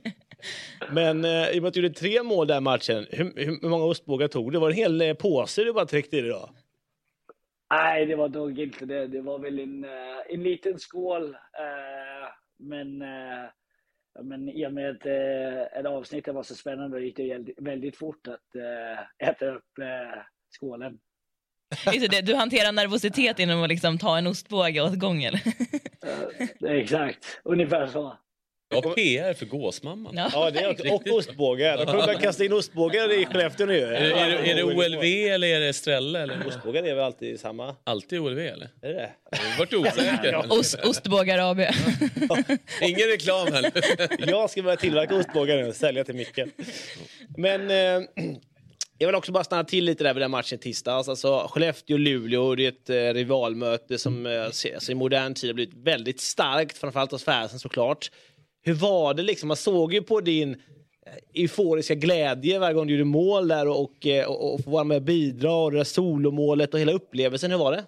Men eh, i och med att du gjorde tre mål där matchen, hur, hur många ostbågar tog det? Var det en hel eh, påse du bara tryckte i det då? Nej, det var nog inte det. Det var väl en, en liten skål. Eh, men, eh, men i och med att eh, ett avsnitt var så spännande gick det väldigt fort att eh, äta upp eh, skålen. Det, du hanterar nervositet genom att liksom ta en ostbåge åt gången. eh, exakt, ungefär så. Ja, P R för gåsmamman. Ja, Ja, det är, och ostbågar. Då kommer man kasta in ostbågar i Skellefteå nu. Är, det- är, det- är det O L V eller är det Strelle? Eller? Ostbågar är väl alltid samma? Alltid O L V eller? Är det det? Jag vart osäker. Ost, ostbågar A B. Ingen reklam heller. Jag ska börja tillverka ostbågar nu och sälja till Micke. Men eh, jag vill också bara stanna till lite där vid den matchen tisdags. Alltså Skellefteå-Luleå, det är ett eh, rivalmöte som eh, ses i modern tid har blivit väldigt starkt, framförallt hos fansen såklart. Hur var det liksom? Man såg ju på din euforiska glädje varje gång du gjorde mål där och, och, och, och få vara med och bidra och det där solomålet och hela upplevelsen. Hur var det?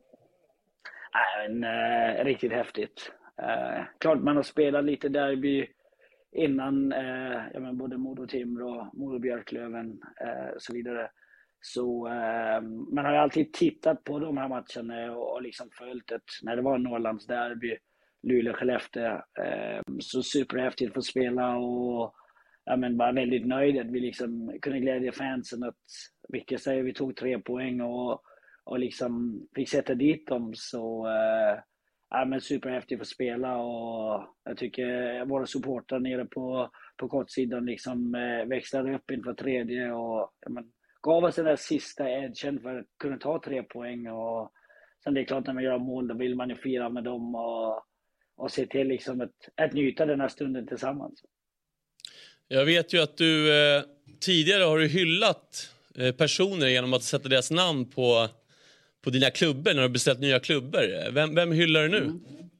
Nej, men, eh, riktigt häftigt. Eh, klart man har spelat lite derby innan, eh, ja, men både Modo-Timrå, Modo-Björklöven eh, och så vidare. Så eh, man har ju alltid tittat på de här matcherna och, och liksom följt det när det var Norrlands derby, Luleå-Skellefteå. Eh, så superhäftigt att få spela och ja, men bara väldigt nöjd att vi liksom kunde glädja fansen att vilka säger vi tog tre poäng och, och liksom fick sätta dit dem. Så eh, ja, men superhäftigt att få spela och jag tycker våra supportrar nere på, på kortsidan liksom eh, växlade upp inför tredje och ja, men, gav oss den där sista edgen för att kunna ta tre poäng. Och sen det är klart när man gör mål då vill man ju fira med dem och, och se till liksom att, att njuta den här stunden tillsammans. Jag vet ju att du eh, tidigare har du hyllat eh, personer genom att sätta deras namn på, på dina klubbor när du har beställt nya klubbor. Vem, vem hyllar du nu? Mm.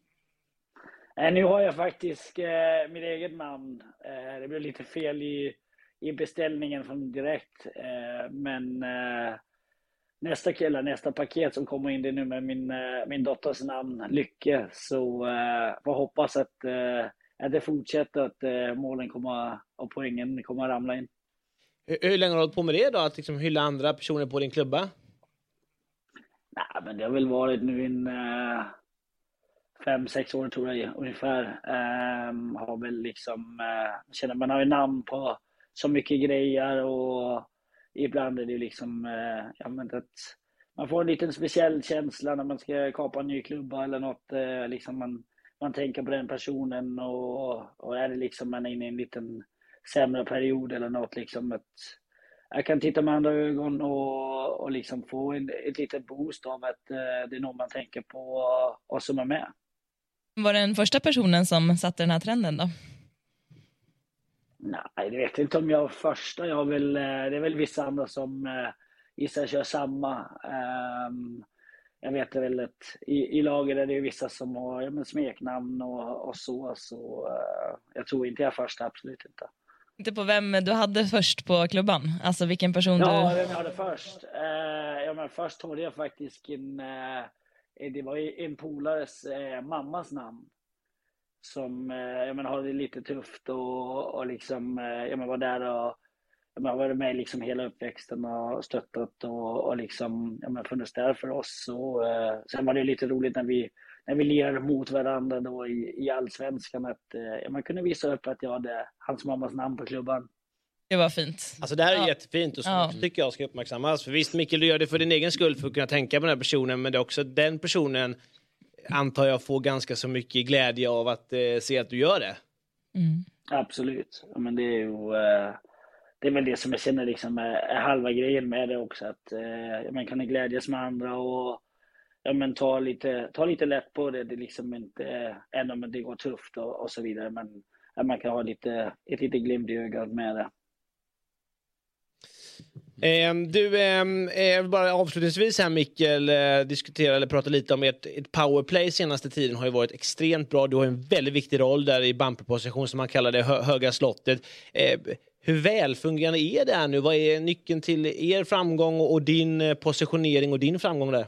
Eh, nu har jag faktiskt eh, mitt eget namn. Eh, det blev lite fel i, i beställningen från direkt. Eh, men eh, nästa kille, nästa paket som kommer in det nu med min, eh, min dotters namn, Lycke. Så eh, får hoppas att eh, att det fortsätter, att eh, målen kommer och poängen kommer att ramla in. Hur, hur länge har du hållit på med det då? Att liksom hylla andra personer på din klubba? Nej, men det har väl varit nu en eh, fem, sex år tror jag ungefär. Eh, har väl liksom, eh, känner man har ju namn på så mycket grejer och ibland är det liksom, eh, ja, men att man får en liten speciell känsla när man ska kapa en ny klubba eller något, eh, liksom man Man tänker på den personen och, och är det liksom man är inne i en liten sämre period eller något liksom att jag kan titta med andra ögon och, och liksom få en, ett litet boost av att eh, det är någon man tänker på och, och som är med. Var det den första personen som satte den här trenden då? Nej, det vet inte om jag var första. Jag har väl, det är väl vissa andra som eh, gissar kör samma. Um, Jag vet väl att i, i laget är det vissa som har ja, men smeknamn och, och så. Så uh, jag tror inte jag först, absolut inte. Inte på vem du hade först på klubban? Alltså vilken person Ja, du... vem jag hade först? Uh, ja, men först tog jag faktiskt en... Uh, det var en polares uh, mammas namn. Som uh, jag men, hade det lite tufft och, och liksom, uh, jag men, var där och... Jag har varit med liksom hela uppväxten och stöttat och, och liksom, ja, men funnits där för oss. Och, eh, sen var det lite roligt när vi, när vi lirade mot varandra då i, i Allsvenskan att eh, man kunde visa upp att jag hade hans mammas namn på klubban. Det var fint. Alltså det här är Ja. jättefint och så Ja. tycker jag ska uppmärksammas. För visst, Mikael, du gör det för din egen skull för att kunna tänka på den här personen, men det är också den personen antar jag får ganska så mycket glädje av att eh, se att du gör det. Mm. Absolut. Ja, men det är ju... Eh, Det är väl det som jag känner liksom är, är halva grejen med det också. Att eh, man kan glädjas med andra och ja, men ta, lite, ta lite lätt på det. Det är liksom inte, även om det går tufft och, och så vidare. Men ja, man kan ha lite, ett lite glimt i ögat med det. Eh, du, eh, bara avslutningsvis här Mikael, eh, diskutera eller prata lite om ert, ert powerplay senaste tiden har ju varit extremt bra. Du har en väldigt viktig roll där i bumperposition som man kallar det, hö- höga slottet. Eh, hur välfungerande är det här nu? Vad är nyckeln till er framgång och, och din eh, positionering och din framgång där?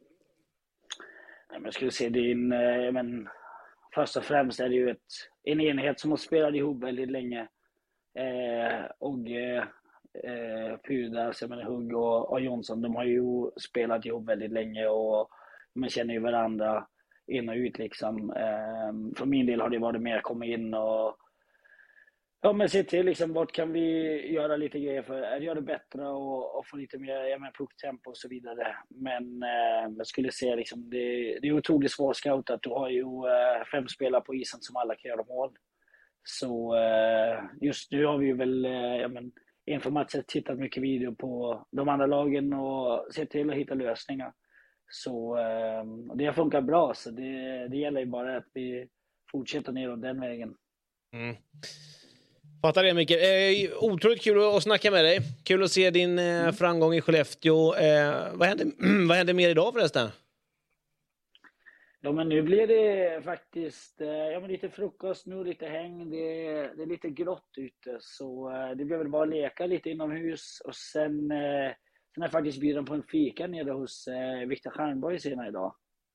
Jag skulle se din, eh, men först och främst är det ju ett, en enhet som har spelat ihop väldigt länge. Eh, och eh, eh, Pudas, jag menar Hugg och, och Jonsson, de har ju spelat ihop väldigt länge och man känner ju varandra in och ut liksom. Eh, för min del har det varit mer att komma in och ja, men se till liksom, vart kan vi göra lite grejer för att göra det bättre och, och få lite mer ja, men, pucktempo och så vidare. Men eh, jag skulle säga liksom, det, det är otroligt svårt scoutat. Du har ju eh, fem spelare på isen som alla kan göra mål. Så eh, just nu har vi väl eh, ja, men, inför matchen tittat mycket video på de andra lagen och sett till att hitta lösningar. Så eh, det har funkat bra, så det, det gäller ju bara att vi fortsätter neråt den vägen. Mm. Fattar det, Mikael. Eh, otroligt kul att snacka med dig. Kul att se din eh, framgång i Skellefteå. Eh, vad händer, vad händer mer idag förresten? Ja, men nu blir det faktiskt eh, ja, men lite frukost nu, lite häng. Det, det är lite grått ute, så eh, det blir väl bara leka lite inomhus. Och sen, eh, sen är jag faktiskt bjuden på en fika nere hos eh, Viktor Stjernborg senare idag.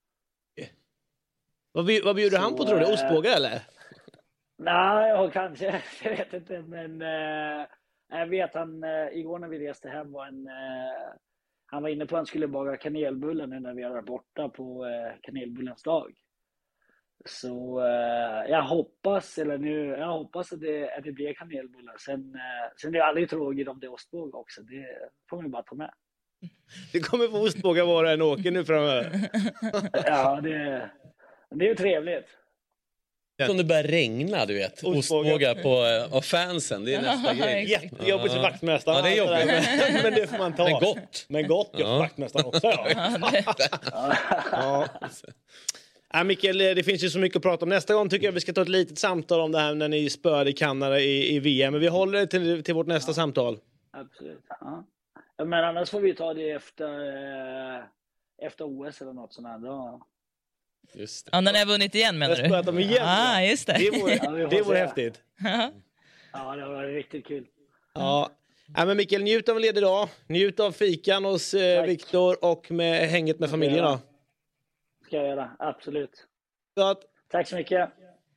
Vad, vad bjuder så, han på, tror du? Ostbågar eller? Nej, ja, kanske. Jag vet inte, men eh, jag vet han eh, igår när vi reste hem var en eh, han var inne på att han skulle baga kanelbullar nu när vi är borta på eh, kanelbullens dag. Så eh, jag hoppas eller nu jag hoppas att det, att det blir kanelbullar. Sen eh, sen är det aldrig tråkigt om det är ostbågar också. Det får man bara ta med. Det kommer få ostbågar vara en åker nu framöver. Ja, det det är ju trevligt. Om det börjar regna, du vet. Ostbågar på uh, fansen, det är nästa grej. Jättejobbigt för vaktmästaren. Ja, det är jobbigt. Men det får man ta. Men gott. Men gott, ja. För vaktmästaren också. Ja. Ja. Ja, Mikael, det finns ju så mycket att prata om. Nästa gång tycker jag vi ska ta ett litet samtal om det här när ni spöade Kanada i, i V M. Men vi håller det till, till vårt nästa ja. samtal. Absolut. Ja. Men annars får vi ta det efter, eh, efter O S eller något sånt här. Då. Just det. Ja, när ni har vunnit igen menar du? Dem igen. Ah, just det. Det vore, ja, det vore häftigt. Ja, det var riktigt kul. Ja. Ja, men Mikael, njut av en ledig dag. Njut av fikan hos eh, Viktor och med hänget med familjen då. Ska jag göra, absolut. Så att... Tack så mycket.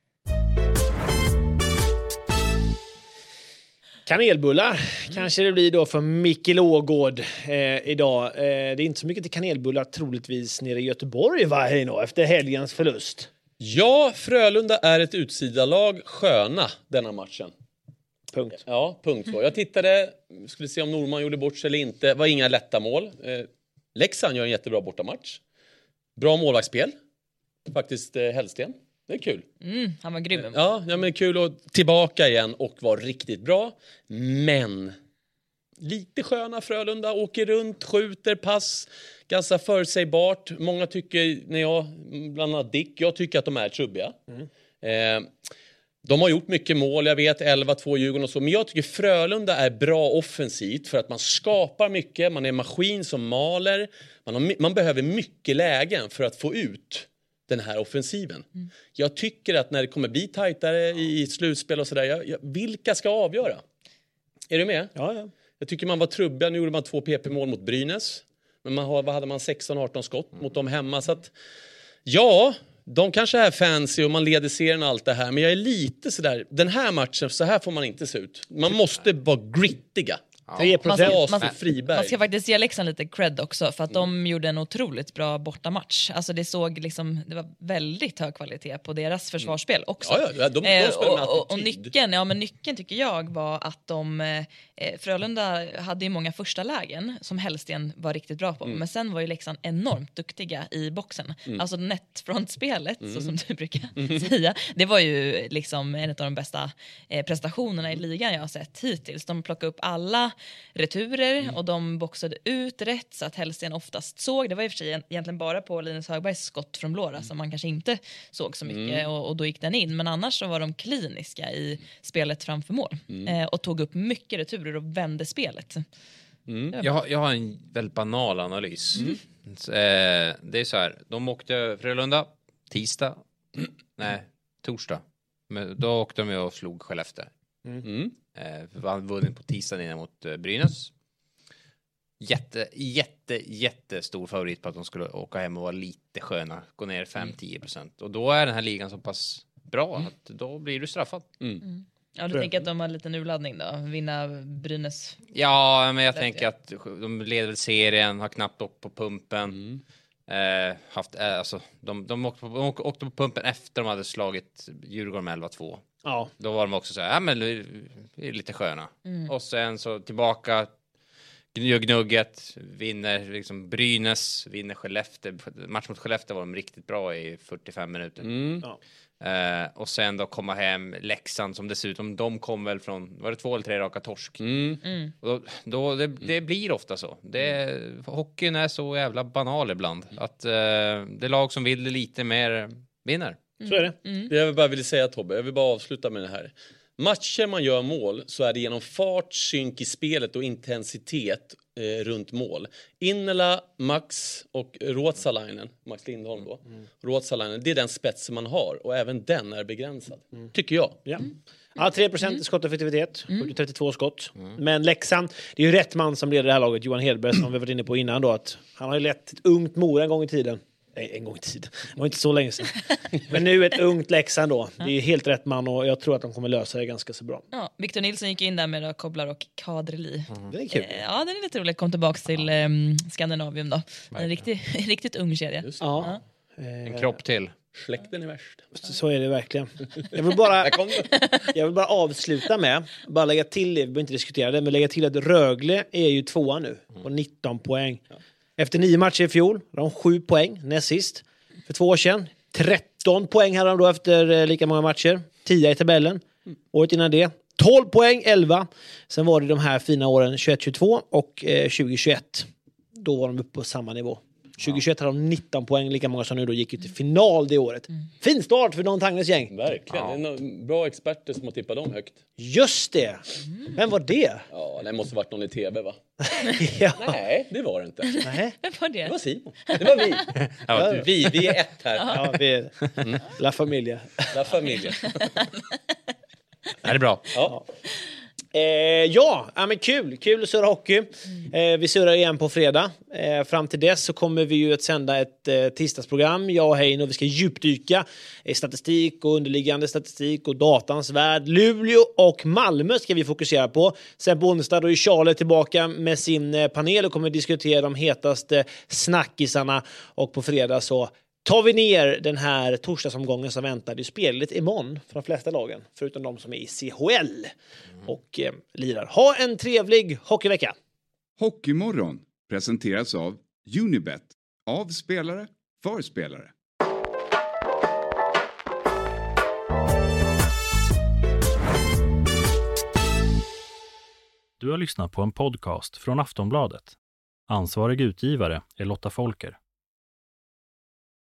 Kanelbullar kanske det blir då för Mikael Ågård eh, idag. Eh, det är inte så mycket till kanelbullar troligtvis nere i Göteborg va, Heino, efter helgens förlust. Ja, Frölunda är ett utsidalag sköna denna matchen. Punkt. Ja, punkt så. Jag tittade, skulle se om Norman gjorde bort sig eller inte. Det var inga lätta mål. Eh, Leksand gör en jättebra bortamatch. Bra målvaktsspel. Faktiskt eh, Hellsten. Det är kul. Mm, han var grym. Ja, ja, men kul att tillbaka igen och var riktigt bra. Men lite sköna Frölunda. Åker runt, skjuter, pass. Ganska förutsägbart. Många tycker, när jag, bland annat Dick, jag tycker att de är trubbiga. Mm. Eh, de har gjort mycket mål, jag vet, elva två Djurgården och så. Men jag tycker Frölunda är bra offensivt för att man skapar mycket. Man är en maskin som maler. Man, har, man behöver mycket lägen för att få ut den här offensiven. Mm. Jag tycker att när det kommer bli tajtare i slutspel och sådär, jag, jag, vilka ska avgöra? Är du med? Ja, ja. Jag tycker man var trubbiga. Nu gjorde man två P P-mål mot Brynäs. Men man har, vad hade man, sexton arton skott mm. mot dem hemma. Så att, ja, de kanske är fancy och man leder serien och allt det här. Men jag är lite sådär, den här matchen, så här får man inte se ut. Man måste vara grittiga. tre procent. Man, man, man ska faktiskt ge Leksand lite cred också för att de mm. gjorde en otroligt bra bortamatch. Alltså det såg liksom, det var väldigt hög kvalitet på deras försvarsspel också. Ja, ja, de, de eh, och, och, och nyckeln, ja men nyckeln tycker jag var att de eh, Frölunda hade ju många första lägen som Hellsten var riktigt bra på. Mm. Men sen var ju Leksand enormt duktiga i boxen. Mm. Alltså netfrontspelet, mm. så som du brukar mm. säga. Det var ju liksom en av de bästa eh, prestationerna i ligan jag har sett hittills. De plockade upp alla returer mm. och de boxade ut rätt så att Hellsten oftast såg. Det var i och för sig egentligen bara på Linus Högbergs skott från blåra mm. som man kanske inte såg så mycket mm. och, och då gick den in. Men annars så var de kliniska i spelet framför mål mm. eh, och tog upp mycket returer och vände spelet. Mm. Jag, har- jag har en väldigt banal analys. Mm. Eh, det är så här, de åkte Frölunda tisdag, nej, torsdag. Men då åkte de ju och slog Skellefteå. Mm. Eh, vann vunnit på tisdagen innan mot eh, Brynäs. Jätte, jätte, jättestor favorit på att de skulle åka hem och vara lite sköna. Gå ner fem till tio procent. Och då är den här ligan så pass bra att då blir du straffad. Mm. Ja, du tänker att de har en liten urladdning då? Vinna Brynäs? Ja, men jag Rätt, tänker ja. att de leder serien, har knappt åkt på pumpen. Mm. Eh, haft, eh, alltså, de, de, åkte på, de åkte på pumpen efter de hade slagit Djurgården med elva två. Ja. Då var de också så här, ja men vi vi är lite sköna. Mm. Och sen så tillbaka, gör gnugget, vinner liksom Brynäs, vinner Skellefteå. Match mot Skellefteå var de riktigt bra i fyrtiofem minuter. Mm. Ja. Eh, och sen då komma hem Leksand som dessutom, de kom väl från, var det två eller tre raka torsk? Mm. Mm. Och då, då det, det blir ofta så. Det, hockeyn är så jävla banal ibland. Att eh, det lag som vill lite mer vinner. Så är det. Mm. Det jag bara vill säga, Tobbe, jag vill bara avsluta med det här. Matcher man gör mål så är det genom fart, synk i spelet och intensitet eh, runt mål. Innela, Max och Ruotsalainen, Max Lindholm då. Mm. Ruotsalainen, det är den spetsen man har och även den är begränsad. Mm. Tycker jag. Ja. Ja, tre procent skotteffektivitet, trettiotvå skott. Men Leksand, det är ju rätt man som leder det här laget, Johan Hedberg, som vi varit inne på innan då, att han har ju lett ett ungt Mora en gång i tiden. Nej, en gång i tiden. Det var inte så länge sedan. Men nu ett ungt Leksand då. Det är ju helt rätt man och jag tror att de kommer lösa det ganska så bra. Ja, Victor Nilsson gick in där med då, Kobblar och Kadreli. Det är kul. Eh, ja, den är lite rolig. Kom tillbaka till um, Skandinavium då. En riktigt, riktigt ung kedja. Just det. Ja. En kropp till. Släkten är värst. Så är det verkligen. Jag vill bara, Där kom det. jag vill bara avsluta med, bara lägga till det, vi behöver inte diskutera det, men lägga till att Rögle är ju tvåa nu på nitton poäng. Efter nio matcher i fjol, har de sju poäng näst sist. För två år sedan, tretton poäng hade de då efter eh, lika många matcher. tio i tabellen. Året innan det, tolv poäng, elva. Sen var det de här fina åren tjugoett tjugotvå och eh, tjugo tjugoett. Då var de uppe på samma nivå. tjugo tjugoett hade de nitton poäng, lika många som nu då gick ut till final det året. Fin start för Don Tangnes gäng. Verkligen. Det är några bra experter som har tippat dem högt. Just det! Vem var det? Ja, det måste varit någon i tv, va? Ja. Nej, det var det inte. Nej. Vem var Det det? var Simon. Det var vi. Ja, Vi, vi är ett här. Ja, vi är La Familia. La familjen. det är bra. Ja. Eh, ja, ja, men kul. Kul att surra hockey. Eh, vi surrar igen på fredag. Eh, fram till dess så kommer vi ju att sända ett eh, tisdagsprogram. Jag och Hein, och vi ska djupdyka i statistik och underliggande statistik och datans värld. Luleå och Malmö ska vi fokusera på. Sen på onsdag då är Charlie tillbaka med sin eh, panel och kommer diskutera de hetaste snackisarna. Och på fredag så tar vi ner den här torsdagsomgången som väntar. Det är spelet imorgon för de flesta lagen, förutom de som är i C H L och eh, lirar. Ha en trevlig hockeyvecka! Hockeymorgon presenteras av Unibet. Av spelare, för spelare. Du har lyssnat på en podcast från Aftonbladet. Ansvarig utgivare är Lotta Folker.